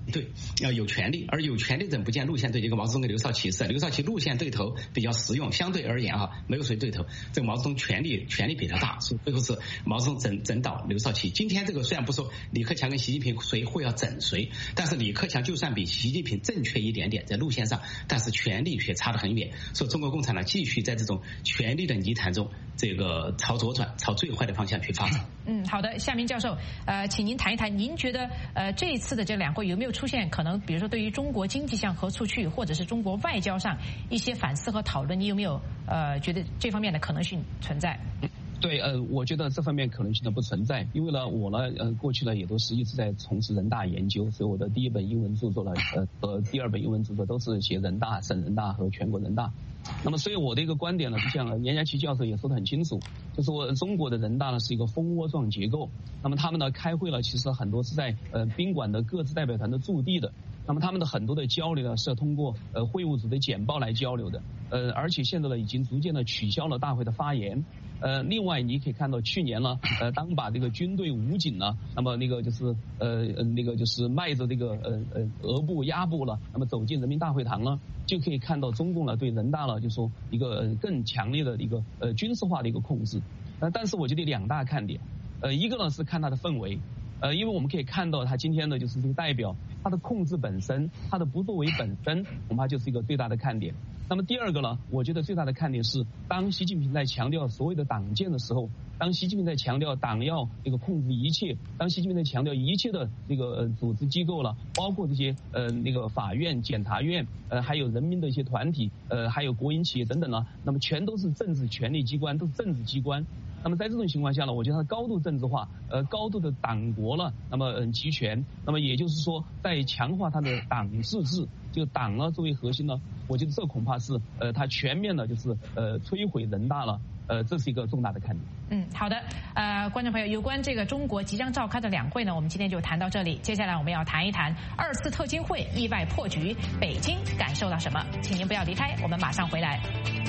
对，要有权利，而有权利人不见路线对，这个毛泽东跟刘少奇是，刘少奇路线对头比较实用，相对而言啊，没有谁对头，这个毛泽东权力权力比他大，所以最后是毛泽东整整倒刘少奇。今天这个虽然不说李克强跟习近平谁会要整谁，但是李克强就算比习近平正确一点点在路线上，但是权力却差得很远，所以中国共产党继续在这种权力的泥潭中，这个朝左转，朝最坏的方向去发展。 嗯，好的，夏明教授，呃，请您谈一谈，您觉得呃这一次的这两会有没有出现可能，比如说对于中国经济向何处去，或者是中国外交上一些反思和讨论，你有没有呃觉得这方面的可能性存在？ 对，呃，我觉得这方面可能性呢不存在，因为呢，我呢，呃，过去呢也都是一直在从事人大研究，所以我的第一本英文著作呢，呃，和第二本英文著作都是写人大、省人大和全国人大。那么，所以我的一个观点呢，就像严家琪教授也说得很清楚，就是说中国的人大呢是一个蜂窝状结构，那么他们呢开会呢，其实很多是在呃宾馆的各自代表团的驻地的。那么他们的很多的交流呢是要通过呃会务组的简报来交流的，呃，而且现在呢已经逐渐的取消了大会的发言。呃，另外你可以看到去年呢，呃，当把这个军队武警呢，那么那个就是呃呃那个就是迈着这个呃呃额部压部了，那么走进人民大会堂呢，就可以看到中共呢对人大呢就说一个呃更强烈的一个呃军事化的一个控制。呃，但是我觉得两大看点，呃，一个呢是看它的氛围。呃，因为我们可以看到，他今天呢，就是这个代表，他的控制本身，他的不作为本身，恐怕就是一个最大的看点。那么第二个呢，我觉得最大的看点是，当习近平在强调所谓的党建的时候，当习近平在强调党要这个控制一切，当习近平在强调一切的这个呃组织机构了，包括这些呃那个法院、检察院，呃还有人民的一些团体，呃还有国营企业等等呢，那么全都是政治权力机关，都是政治机关。那么在这种情况下呢，我觉得它高度政治化，呃，高度的党国了，那么嗯集权，那么也就是说，在强化它的党自治，就党呢作为核心呢，我觉得这恐怕是呃它全面的就是呃摧毁人大了，呃，这是一个重大的看点。 嗯，好的，呃，观众朋友，有关这个中国即将召开的两会呢，我们今天就谈到这里。接下来我们要谈一谈二次特金会意外破局，北京感受到什么？请您不要离开，我们马上回来。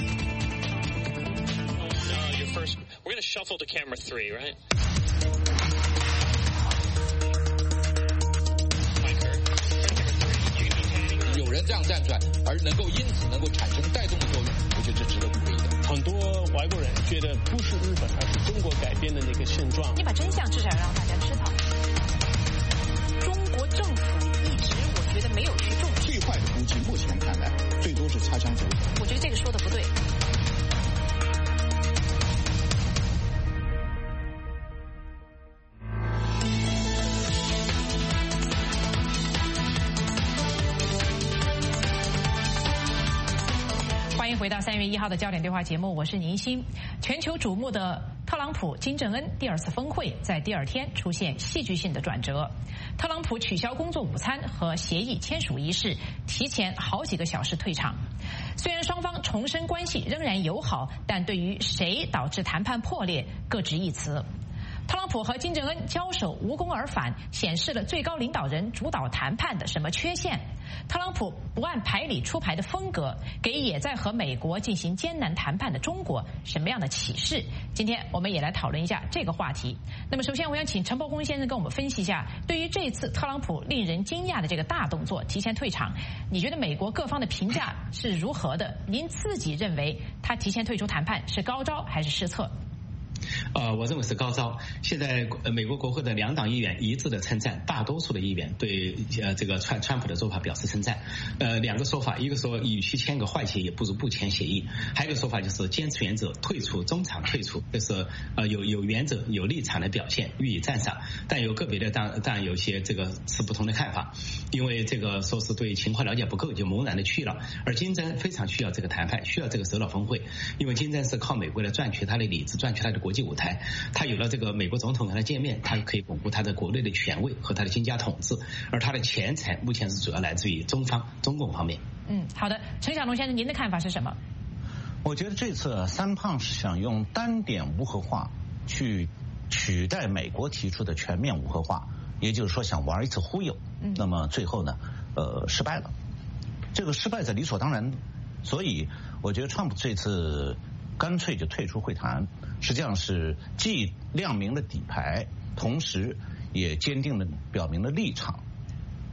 First, we're going to shuffle to camera three, right? 有人这样站出来，而能够因此能够产生带动的作用，我觉得这值得鼓励的。 很多外国人觉得不是日本，而是中国改变的那个现状。 你把真相至少要让大家知道。中国政府一直，我觉得没有去重视。 最坏的估计，目前看来，最多是擦枪走火。 我觉得这个说的不对。欢迎回到三月一号的焦点对话节目，我是宁鑫。全球瞩目的特朗普金正恩第二次峰会在第二天出现戏剧性的转折，特朗普取消工作午餐和协议签署仪式，提前好几个小时退场。虽然双方重申关系仍然友好，但对于谁导致谈判破裂各执一词。特朗普和金正恩交手无功而返，显示了最高领导人主导谈判的什么缺陷？特朗普不按牌理出牌的风格，给也在和美国进行艰难谈判的中国什么样的启示？今天我们也来讨论一下这个话题。那么首先我想请陈伯公先生跟我们分析一下，对于这次特朗普令人惊讶的这个大动作提前退场，你觉得美国各方的评价是如何的？您自己认为他提前退出谈判是高招还是失策？ 呃，我认为是高招。现在呃美国国会的两党议员一致的称赞，大多数的议员对呃这个川川普的做法表示称赞。呃，两个说法，一个说与其签个坏协议，不如不签协议；还有一个说法就是坚持原则，退出，中场退出，这是呃有有原则、有立场的表现，予以赞赏。但有个别的当当然有些这个持不同的看法，因为这个说是对情况了解不够，就茫然的去了。而金正恩非常需要这个谈判，需要这个首脑峰会，因为金正恩是靠美国来赚取他的里子，赚取他的国际舞台。他有了这个美国总统跟他见面，他可以巩固他的国内的权威和他的经家统治，而他的钱财目前是主要来自于中方中共方面。 嗯，好的，陈小龙先生，您的看法是什么？ 我觉得这次三胖是想用单点无核化去取代美国提出的全面无核化，也就是说想玩一次忽悠。嗯，那么最后呢，呃，失败了。这个失败在理所当然，所以我觉得川普这次干脆就退出会谈，实际上是既亮明了底牌，同时也坚定的表明了立场。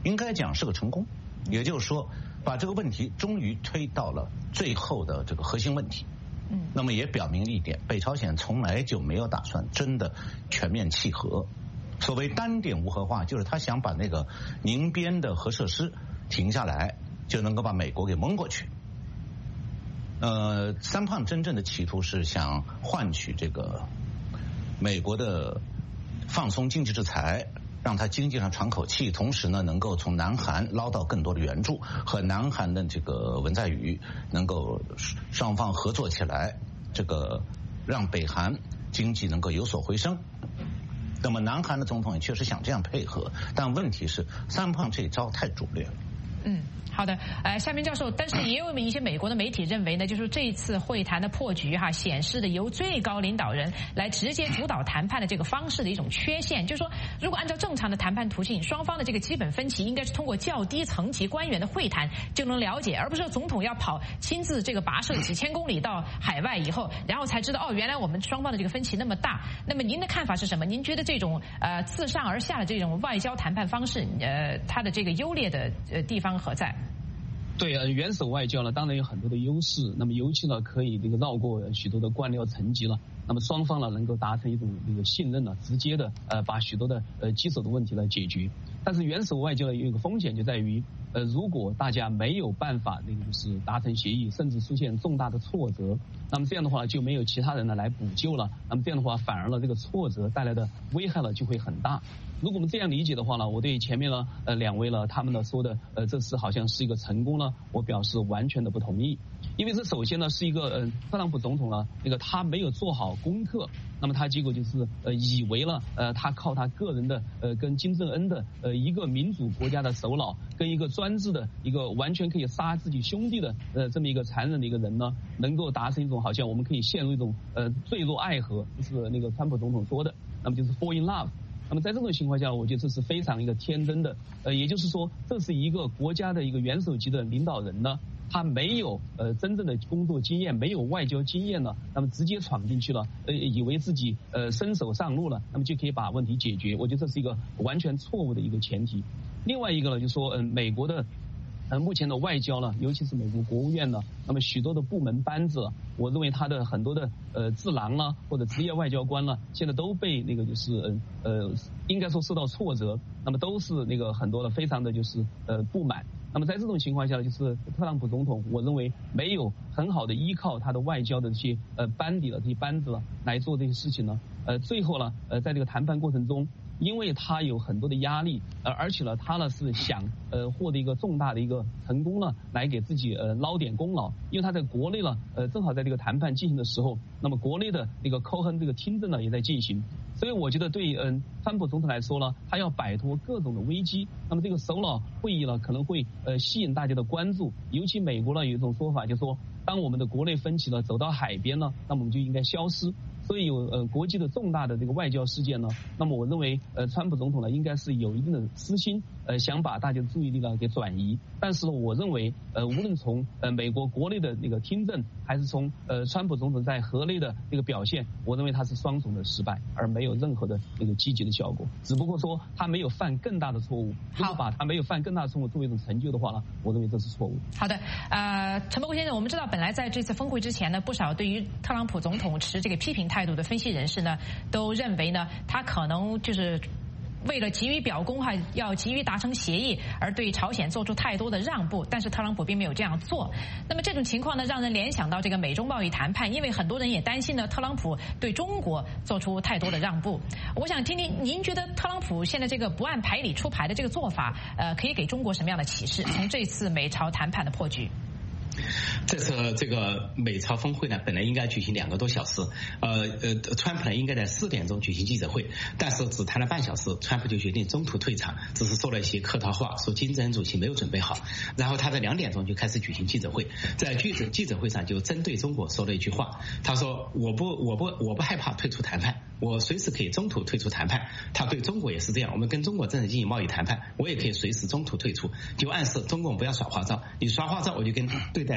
应该讲是个成功。也就是说，把这个问题终于推到了最后的这个核心问题。嗯，那么也表明一点，北朝鲜从来就没有打算真的全面契合。所谓单点无核化，就是他想把那个宁边的核设施停下来，就能够把美国给蒙过去。呃，三胖真正的企图是想换取这个美国的放松经济制裁，让他经济上喘口气，同时呢，能够从南韩捞到更多的援助，和南韩的这个文在寅能够双方合作起来，这个让北韩经济能够有所回升。那么南韩的总统也确实想这样配合，但问题是三胖这一招太拙劣了。 嗯，好的，呃，夏明教授，但是也有一些美国的媒体认为呢，就是这一次会谈的破局哈，显示的由最高领导人来直接主导谈判的这个方式的一种缺陷，就是说，如果按照正常的谈判途径，双方的这个基本分歧应该是通过较低层级官员的会谈就能了解，而不是说总统要跑亲自这个跋涉几千公里到海外以后，然后才知道哦，原来我们双方的这个分歧那么大。那么您的看法是什么？您觉得这种呃自上而下的这种外交谈判方式，呃，它的这个优劣的呃地方何在？ 对啊，元首外交呢，当然有很多的优势。那么尤其呢，可以这个绕过许多的官僚层级了。那么双方呢，能够达成一种这个信任呢，直接的呃把许多的呃棘手的问题来解决。但是元首外交呢，有一个风险就在于，呃，如果大家没有办法那个就是达成协议，甚至出现重大的挫折，那么这样的话就没有其他人呢来补救了。那么这样的话，反而呢这个挫折带来的危害呢就会很大。如果我们这样理解的话呢，我对前面呢呃两位呢他们呢说的呃这次好像是一个成功呢，我表示完全的不同意。因为这首先呢是一个呃特朗普总统呢那个他没有做好功课，那么他结果就是呃以为了呃他靠他个人的呃跟金正恩的呃一个民主国家的首脑跟一个专制的一个完全可以杀自己兄弟的呃这么一个残忍的一个人呢，能够达成一种好像我们可以陷入一种呃坠入爱河，就是那个川普总统说的，那么就是 fall in love。那么在这种情况下，我觉得这是非常一个天真的，呃，也就是说，这是一个国家的一个元首级的领导人呢，他没有呃真正的工作经验，没有外交经验呢，那么直接闯进去了，呃，以为自己呃伸手上路了，那么就可以把问题解决。我觉得这是一个完全错误的一个前提。另外一个呢，就是说，嗯、呃，美国的。呃，目前的外交呢，尤其是美国国务院呢，那么许多的部门班子，我认为他的很多的呃智囊呢，或者职业外交官呢，现在都被那个就是呃呃，应该说受到挫折，那么都是那个很多的非常的就是呃不满。那么在这种情况下，就是特朗普总统，我认为没有很好的依靠他的外交的这些呃班底的这些班子来做这些事情呢，呃，最后呢，呃，在这个谈判过程中。因为他有很多的压力，而而且呢，他呢是想呃获得一个重大的一个成功呢，来给自己呃捞点功劳。因为他在国内呢，呃正好在这个谈判进行的时候，那么国内的那个扣亨这个听证呢也在进行，所以我觉得对嗯、呃、川普总统来说呢，他要摆脱各种的危机。那么这个首脑会议呢可能会呃吸引大家的关注，尤其美国呢有一种说法，就是说当我们的国内分歧呢走到海边呢，那么我们就应该消失。所以有呃国际的重大的这个外交事件呢，那么我认为呃川普总统呢应该是有一定的私心，呃想把大家的注意力呢给转移。但是呢，我认为呃无论从呃美国国内的那个听证，还是从呃川普总统在河内的这个表现，我认为他是双重的失败，而没有任何的那个积极的效果。只不过说他没有犯更大的错误，如果把他没有犯更大的错误作为一种成就的话呢，我认为这是错误。 好的，呃，陈伯国先生，我们知道本来在这次峰会之前呢，不少对于特朗普总统持这个批评态度的分析人士呢，都认为呢，他可能就是为了急于表功哈，要急于达成协议，而对朝鲜做出太多的让步。但是特朗普并没有这样做。那么这种情况呢，让人联想到这个美中贸易谈判，因为很多人也担心呢，特朗普对中国做出太多的让步。我想听听您觉得特朗普现在这个不按牌理出牌的这个做法，呃，可以给中国什么样的启示？从这次美朝谈判的破局。 这次这个美朝峰会呢，本来应该举行两个多小时，呃呃，川普呢应该在四点钟举行记者会，但是只谈了半小时，川普就决定中途退场，只是说了一些客套话，说金正恩主席没有准备好，然后他在两点钟就开始举行记者会，在记者记者会上就针对中国说了一句话，他说我不我不我不害怕退出谈判，我随时可以中途退出谈判。他对中国也是这样，我们跟中国正在进行贸易谈判，我也可以随时中途退出，就暗示中国不要耍花招，你耍花招我就跟对待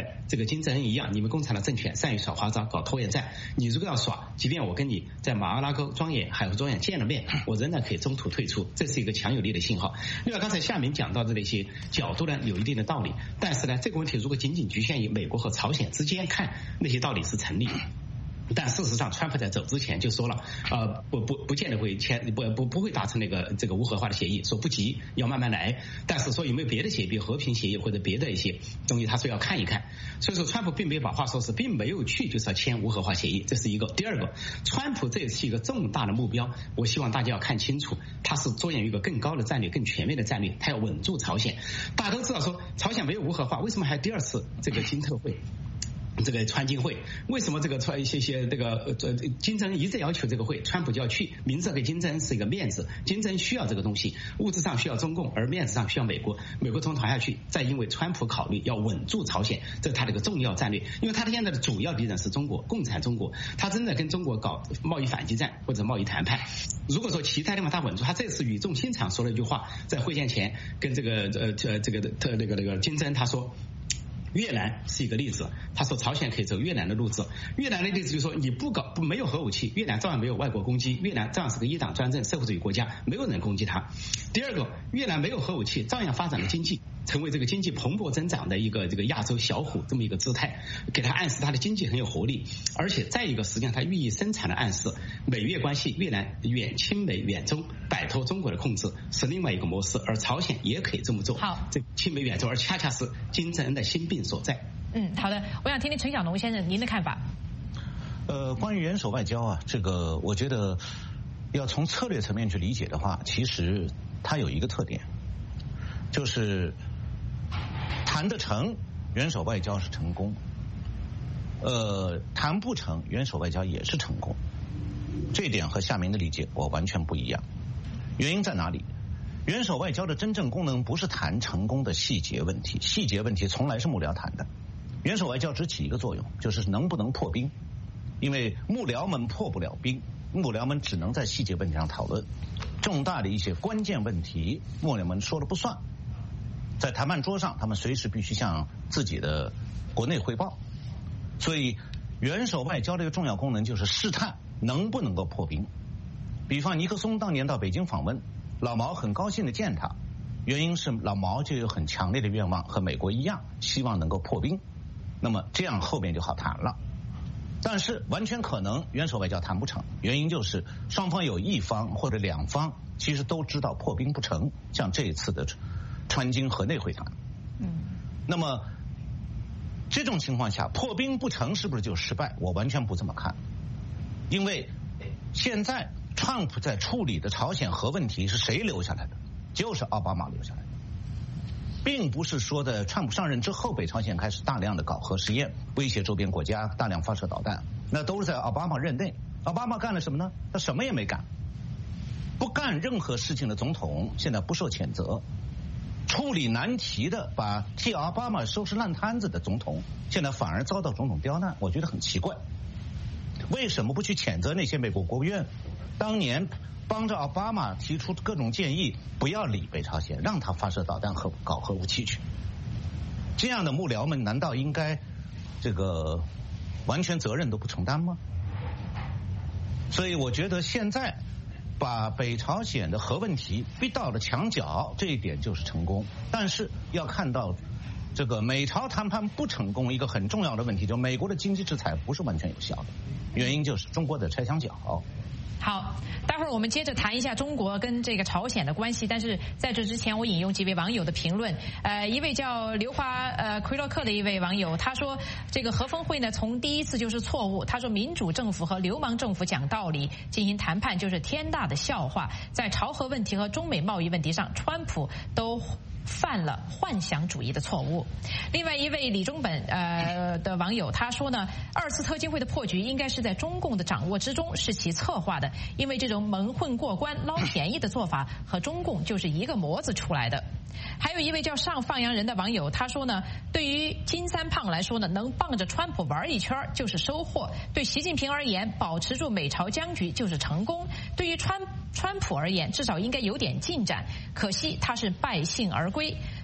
这个金正恩一样，你们共产党政权善于耍花招，搞拖延战。你如果要耍，即便我跟你在马阿拉沟庄园、海湖庄园见了面，我仍然可以中途退出，这是一个强有力的信号。另外，刚才夏明讲到的那些角度呢，有一定的道理，但是呢，这个问题如果仅仅局限于美国和朝鲜之间看，那些道理是成立的。但事实上，川普在走之前就说了，呃，不不不见得会签，不不不会达成那个这个无核化的协议，说不急，要慢慢来。但是说有没有别的协议、和平协议或者别的一些东西，他说要看一看。所以说，川普并没有把话说死，并没有去就是要签无核化协议，这是一个。第二个，川普这是一个重大的目标，我希望大家要看清楚，他是着眼于一个更高的战略、更全面的战略，他要稳住朝鲜。大家都知道说，朝鲜没有无核化，为什么还有第二次这个金特会？这个川金会为什么这个川一些些这个呃金正恩一再要求这个会，川普就要去，明知道给金正恩是一个面子，金正恩需要这个东西，物质上需要中共，而面子上需要美国，美国总统下去，再因为川普考虑要稳住朝鲜，这是他的一个重要战略，因为他的现在的主要敌人是中国，共产中国，他正在跟中国搞贸易反击战或者贸易谈判。如果说其他地方他稳住，他这次语重心长说了一句话，在会见前跟这个呃这这个特那个那个金正恩他说。越南是一个例子，他说朝鲜可以走越南的路子。越南的例子就是说，你不搞不没有核武器，越南照样没有外国攻击，越南照样是个一党专政社会主义国家，没有人攻击他。第二个，越南没有核武器，照样发展了经济，成为这个经济蓬勃增长的一个这个亚洲小虎这么一个姿态，给他暗示他的经济很有活力。而且再一个，实际上他寓意生产的暗示，美越关系，越南远亲美远中，摆脱中国的控制是另外一个模式，而朝鲜也可以这么做。 好， 这亲美远中，而恰恰是金正恩的心病所在。 嗯，好的，我想听听陈小农先生您的看法。 呃，关于元首外交啊，这个我觉得要从策略层面去理解的话，其实它有一个特点，就是谈得成，元首外交是成功；呃，谈不成，元首外交也是成功。这一点和夏明的理解我完全不一样。原因在哪里？元首外交的真正功能不是谈成功的细节问题，细节问题从来是幕僚谈的。元首外交只起一个作用，就是能不能破冰。因为幕僚们破不了冰，幕僚们只能在细节问题上讨论，重大的一些关键问题，幕僚们说了不算。在谈判桌上，他们随时必须向自己的国内汇报。所以，元首外交这个重要功能就是试探能不能够破冰。比方尼克松当年到北京访问，老毛很高兴的见他，原因是老毛就有很强烈的愿望，和美国一样，希望能够破冰。那么这样后面就好谈了。但是完全可能元首外交谈不成，原因就是双方有一方或者两方其实都知道破冰不成，像这一次的川金河内会谈。嗯，那么这种情况下破冰不成是不是就失败？我完全不这么看，因为现在川普在处理的朝鲜核问题是谁留下来的？就是奥巴马留下来的，并不是说的川普上任之后北朝鲜开始大量的搞核试验，威胁周边国家，大量发射导弹，那都是在奥巴马任内。奥巴马干了什么呢？他什么也没干。不干任何事情的总统现在不受谴责，处理难题的把替奥巴马收拾烂摊子的总统现在反而遭到总统刁难，我觉得很奇怪。为什么不去谴责那些美国国务院当年帮着奥巴马提出各种建议，不要理北朝鲜，让他发射导弹和搞核武器去？这样的幕僚们难道应该这个完全责任都不承担吗？所以我觉得现在把北朝鲜的核问题逼到了墙角，这一点就是成功。但是要看到这个美朝谈判不成功，一个很重要的问题就是美国的经济制裁不是完全有效的，原因就是中国的拆墙脚。 好，待会儿我们接着谈一下中国跟这个朝鲜的关系，但是在这之前我引用几位网友的评论。呃，一位叫刘华呃奎洛克的一位网友，他说这个核峰会呢从第一次就是错误，他说民主政府和流氓政府讲道理进行谈判就是天大的笑话，在朝核问题和中美贸易问题上川普都犯了幻想主义的错误。另外一位李中本呃的网友他说呢，二次特金会的破局应该是在中共的掌握之中，是其策划的，因为这种蒙混过关捞便宜的做法和中共就是一个模子出来的。还有一位叫上放羊人的网友他说呢，对于金三胖来说呢，能傍着川普玩一圈就是收获，对习近平而言保持住美朝僵局就是成功，对于川川普而言至少应该有点进展，可惜他是败兴而归。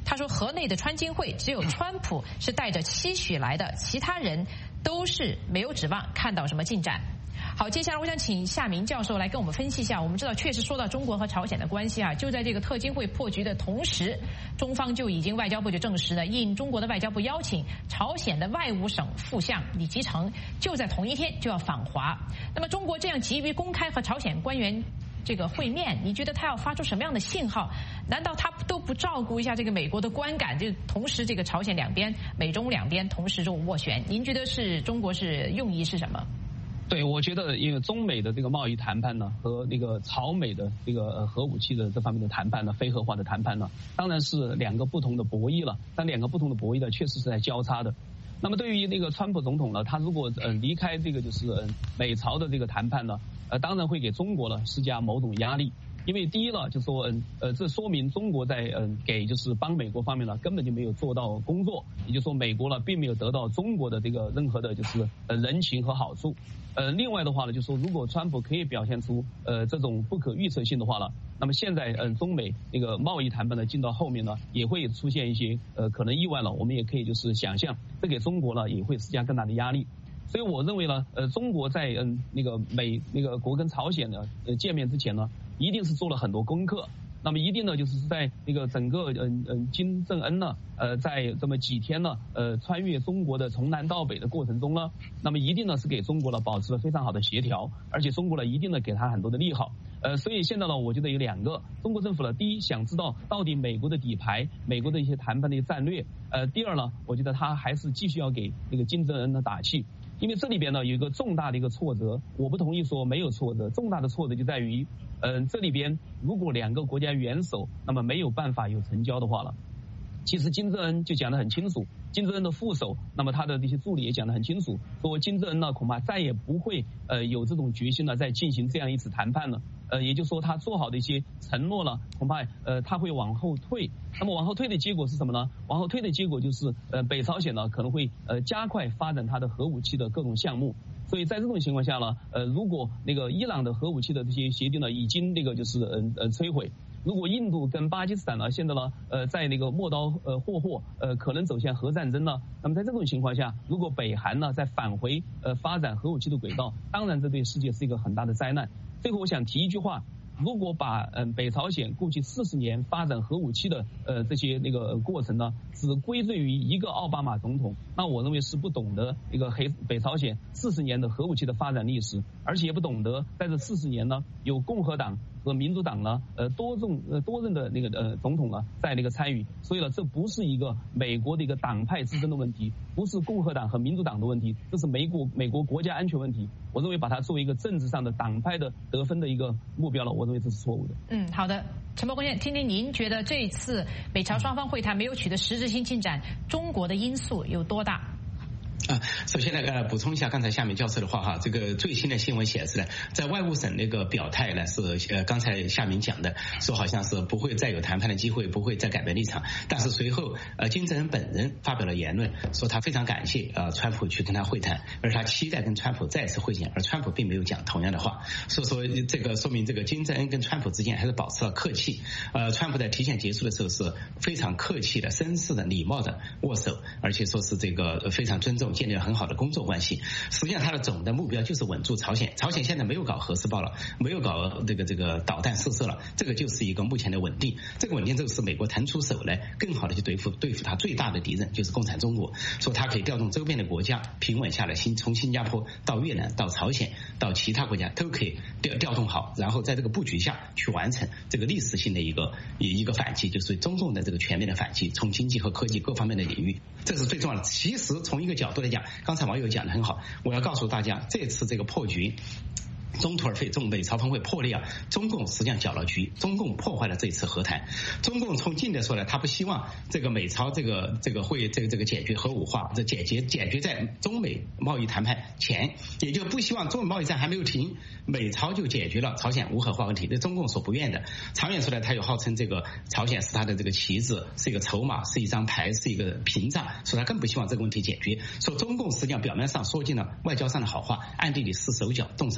他说，河内的川金会只有川普是带着期许来的，其他人都是没有指望看到什么进展。好，接下来我想请夏明教授来跟我们分析一下。我们知道，确实说到中国和朝鲜的关系啊，就在这个特金会破局的同时，中方就已经外交部就证实了，应中国的外交部邀请，朝鲜的外务省副相李吉成就在同一天就要访华。那么，中国这样急于公开和朝鲜官员这个会面，你觉得他要发出什么样的信号？难道他都不照顾一下这个美国的观感？就同时这个朝鲜两边、美中两边同时这种斡旋，您觉得是中国是用意是什么？ 对，我觉得因为中美的这个贸易谈判呢，和那个朝美的这个核武器的这方面的谈判呢，非核化的谈判呢，当然是两个不同的博弈了。但两个不同的博弈呢，确实是在交叉的。那么对于那个川普总统呢，他如果呃离开这个就是呃美朝的这个谈判呢，呃当然会给中国呢施加某种压力。因为第一呢，就说嗯呃这说明中国在嗯给就是帮美国方面呢根本就没有做到工作，也就是说美国呢并没有得到中国的这个任何的就是呃人情和好处。呃另外的话呢，就说如果川普可以表现出呃这种不可预测性的话呢，那么现在嗯、呃、中美那个贸易谈判呢进到后面呢也会出现一些呃可能意外了，我们也可以就是想象这给中国呢也会施加更大的压力。所以我认为呢，呃，中国在嗯那个美那个国跟朝鲜呢呃见面之前呢，一定是做了很多功课。那么一定呢，就是在那个整个嗯嗯金正恩呢，呃，在这么几天呢，呃，穿越中国的从南到北的过程中呢，那么一定呢是给中国呢保持了非常好的协调，而且中国呢一定呢给他很多的利好。呃，所以现在呢，我觉得有两个，中国政府呢，第一想知道到底美国的底牌，美国的一些谈判的一些战略。呃，第二呢，我觉得他还是继续要给那个金正恩呢打气。因为这里边呢有一个重大的一个挫折，我不同意说没有挫折，重大的挫折就在于，嗯、呃，这里边如果两个国家元首那么没有办法有成交的话了，其实金正恩就讲得很清楚，金正恩的副手，那么他的这些助理也讲得很清楚，说金正恩呢恐怕再也不会呃有这种决心呢再进行这样一次谈判了，呃，也就是说他做好的一些承诺呢，恐怕呃他会往后退。那么往后退的结果是什么呢？往后退的结果就是呃北朝鲜呢可能会呃加快发展它的核武器的各种项目。所以在这种情况下呢，呃，如果那个伊朗的核武器的这些协定呢已经那个就是嗯呃摧毁。如果印度跟巴基斯坦呢，现在呢，呃，在那个磨刀呃霍霍，呃，可能走向核战争呢，那么在这种情况下，如果北韩呢再返回呃发展核武器的轨道，当然这对世界是一个很大的灾难。最后我想提一句话，如果把嗯、呃、北朝鲜过去四十年发展核武器的呃这些那个过程呢，只归罪于一个奥巴马总统，那我认为是不懂得一个黑北朝鲜四十年的核武器的发展历史，而且也不懂得在这四十年呢，有共和党和民主党呢，呃多种呃多任的那个呃总统呢在那个参与，所以呢，这不是一个美国的一个党派之争的问题，不是共和党和民主党的问题，这是美国美国国家安全问题。我认为把它作为一个政治上的党派的得分的一个目标了，我认为这是错误的。 嗯，好的，陈伯公先生，听听您觉得这一次美朝双方会谈没有取得实质性进展，中国的因素有多大？ 啊，首先呢，呃，补充一下刚才夏明教授的话哈，这个最新的新闻显示呢，在外务省那个表态呢是呃刚才夏明讲的，说好像是不会再有谈判的机会，不会再改变立场。但是随后呃金正恩本人发表了言论，说他非常感谢呃川普去跟他会谈，而他期待跟川普再次会见，而川普并没有讲同样的话，所以说这个说明这个金正恩跟川普之间还是保持了客气。呃，川普在提前结束的时候是非常客气的、绅士的、礼貌的握手，而且说是这个非常尊重。建立了很好的工作关系。实际上，他的总的目标就是稳住朝鲜。朝鲜现在没有搞核试爆了，没有搞这个这个导弹试射了，这个就是一个目前的稳定。这个稳定就是美国腾出手来，更好的去对付对付他最大的敌人，就是共产中国。说他可以调动周边的国家平稳下来，新从新加坡到越南到朝鲜到其他国家都可以调调动好，然后在这个布局下去完成这个历史性的一个一个反击，就是中共的这个全面的反击，从经济和科技各方面的领域，这是最重要的。其实从一个角度来讲，刚才网友讲得很好，我要告诉大家，这次这个破局。中土尔会中美朝峰会破裂啊，中共实际上搅了局，中共破坏了这次和谈。中共从近的说呢，他不希望这个美朝这个这个会这个这个解决核武化，这解决解决在中美贸易谈判前，也就不希望中美贸易战还没有停，美朝就解决了朝鲜无核化问题，这中共所不愿的。长远说来，他又号称这个朝鲜是他的这个旗帜，是一个筹码，是一张牌，是一个屏障，所以他更不希望这个问题解决。说中共实际上表面上说尽了外交上的好话，暗地里施手脚动手脚。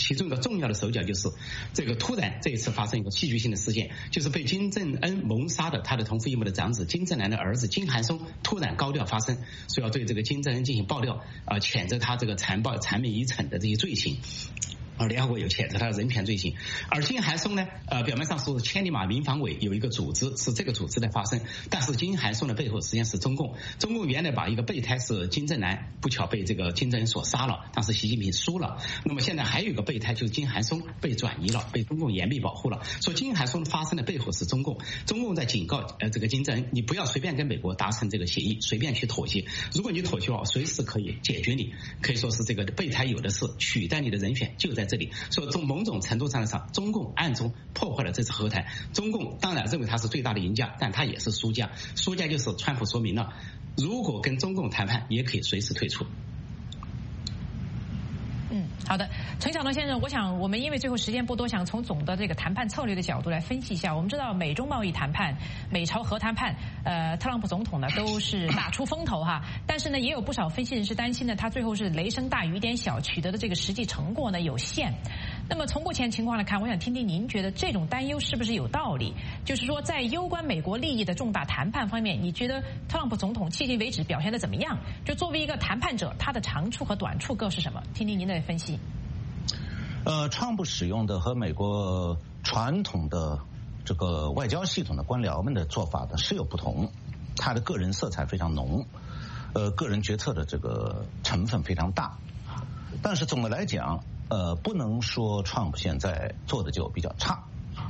其中一个重要的手脚就是这个突然这一次发生一个戏剧性的事件，就是被金正恩谋杀的他的同父异母的长子金正男的儿子金韩松突然高调发声，说要对这个金正恩进行爆料，啊、呃，谴责他这个残暴残灭遗产的这些罪行。而联合国有谴责他的人权罪行，而金韩松呢，呃，表面上是千里马民防委有一个组织，是这个组织在发声，但是金韩松的背后实际上是中共，中共原来把一个备胎是金正男，不巧被这个金正恩所杀了，当时习近平输了，那么现在还有一个备胎就是金韩松被转移了，被中共严密保护了，说金韩松发声的背后是中共，中共在警告呃这个金正恩，你不要随便跟美国达成这个协议，随便去妥协，如果你妥协的话，随时可以解决你，可以说是这个备胎有的是，取代你的人选就在这里，所以从某种程度上上，中共暗中破坏了这次和谈。中共当然认为他是最大的赢家，但他也是输家。输家就是川普说明了，如果跟中共谈判，也可以随时退出。 嗯，好的，陈晓东先生，我想我们因为最后时间不多，想从总的这个谈判策略的角度来分析一下。我们知道美中贸易谈判、美朝核谈判，呃，特朗普总统呢都是大出风头哈，但是呢，也有不少分析人士担心呢，他最后是雷声大雨点小，取得的这个实际成果呢有限。那么从目前情况来看，我想听听您觉得这种担忧是不是有道理？就是说，在攸关美国利益的重大谈判方面，你觉得特朗普总统迄今为止表现得怎么样？就作为一个谈判者，他的长处和短处各是什么？听听您的分析。 呃，川普使用的和美国传统的这个外交系统的官僚们的做法呢是有不同，他的个人色彩非常浓，呃，个人决策的这个成分非常大。但是总的来讲，呃，不能说川普现在做的就比较差。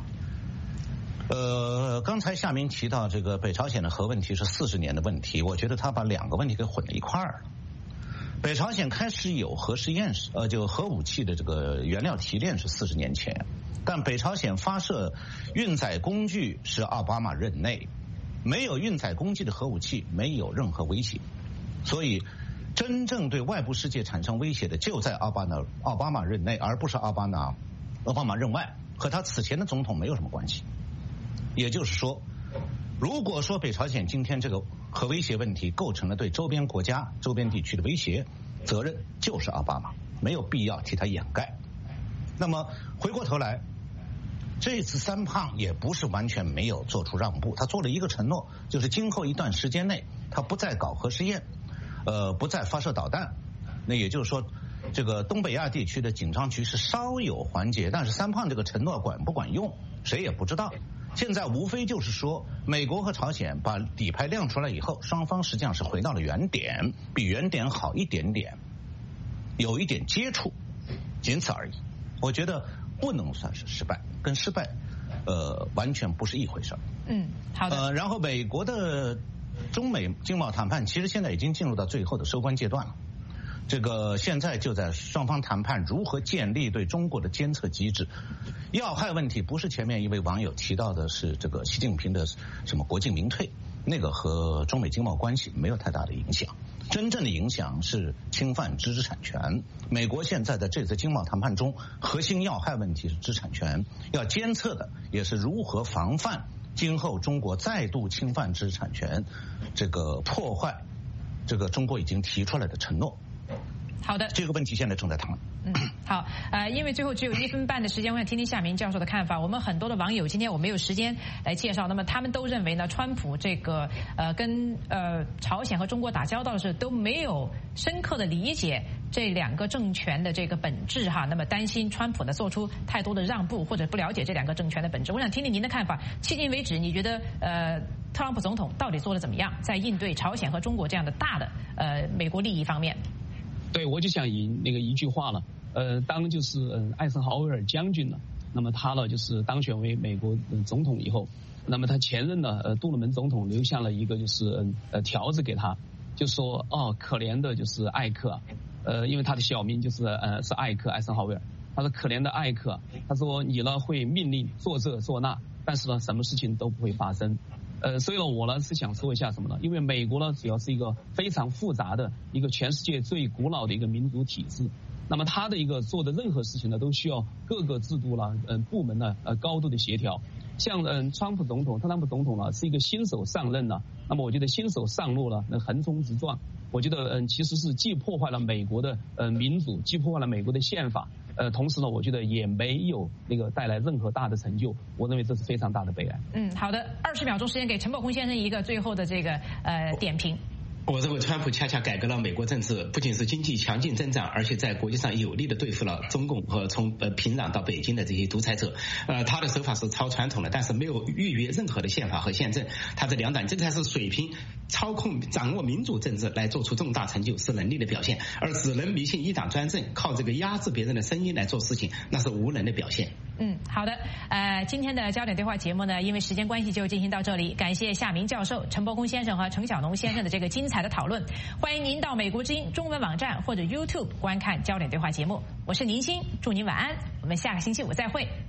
呃，刚才夏明提到这个北朝鲜的核问题是四十年的问题，我觉得他把两个问题给混在一块儿了。北朝鲜开始有核试验时，呃，就核武器的这个原料提炼是四十年前，但北朝鲜发射运载工具是奥巴马任内，没有运载工具的核武器没有任何威胁，所以真正对外部世界产生威胁的就在奥巴马奥巴马任内，而不是奥巴马奥巴马任外，和他此前的总统没有什么关系。也就是说，如果说北朝鲜今天这个核威胁问题构成了对周边国家、周边地区的威胁，责任就是奥巴马，没有必要替他掩盖。那么回过头来，这次三胖也不是完全没有做出让步，他做了一个承诺，就是今后一段时间内他不再搞核试验，呃，不再发射导弹。那也就是说，这个东北亚地区的紧张局势稍有缓解，但是三胖这个承诺管不管用，谁也不知道。现在无非就是说，美国和朝鲜把底牌亮出来以后，双方实际上是回到了原点，比原点好一点点，有一点接触，仅此而已。我觉得不能算是失败，跟失败，呃，完全不是一回事。 嗯，好的。 呃，然后美国的中美经贸谈判其实现在已经进入到最后的收官阶段了。这个现在就在双方谈判如何建立对中国的监测机制。要害问题不是前面一位网友提到的是这个习近平的什么国进民退，那个和中美经贸关系没有太大的影响。真正的影响是侵犯知识产权。美国现在在这次经贸谈判中，核心要害问题是知识产权，要监测的也是如何防范今后中国再度侵犯知识产权，这个破坏这个中国已经提出来的承诺。 好的， 这个问题现在正在谈。 嗯，好，呃，因为最后只有一分半的时间，我想听听夏明教授的看法。我们很多的网友今天我没有时间来介绍，那么他们都认为呢，川普这个呃跟呃朝鲜和中国打交道的时候都没有深刻的理解这两个政权的这个本质哈，那么担心川普呢做出太多的让步或者不了解这两个政权的本质。我想听听您的看法。迄今为止，你觉得呃特朗普总统到底做得怎么样，在应对朝鲜和中国这样的大的呃美国利益方面？ 对，我就想引那个一句话了，呃，当就是嗯艾森豪威尔将军呢，那么他呢就是当选为美国总统以后，那么他前任呢呃杜鲁门总统留下了一个就是嗯呃条子给他，就说哦可怜的就是艾克，呃因为他的小名就是呃是艾克艾森豪威尔，他说可怜的艾克，他说你呢会命令做这做那，但是呢什么事情都不会发生。呃，所以呢，我呢是想说一下什么呢？因为美国呢，主要是一个非常复杂的一个全世界最古老的一个民主体制。那么它的一个做的任何事情呢，都需要各个制度啦、嗯、呃、部门呢呃高度的协调。像嗯川普总统、特朗普总统呢是一个新手上任呢，那么我觉得新手上路呢，那横冲直撞，我觉得嗯其实是既破坏了美国的呃民主，既破坏了美国的宪法， 呃，同时呢，我觉得也没有那个带来任何大的成就，我认为这是非常大的悲哀。 嗯，好的，二十秒钟时间给陈伯宏先生一个最后的这个呃点评。 我认为川普恰恰改革了美国政治，不仅是经济强劲增长，而且在国际上有力的对付了中共和从呃平壤到北京的这些独裁者。呃，他的手法是超传统的，但是没有逾越任何的宪法和宪政。他这两党，这才是水平操控、掌握民主政治来做出重大成就是能力的表现。而只能迷信一党专政，靠这个压制别人的声音来做事情，那是无能的表现。 嗯，好的，呃，今天的焦点对话节目呢，因为时间关系就进行到这里。感谢夏明教授、陈伯宏先生和程晓农先生的这个精彩的讨论。欢迎您到美国之音中文网站或者 YouTube 观看焦点对话节目。我是宁鑫，祝您晚安，我们下个星期五再会。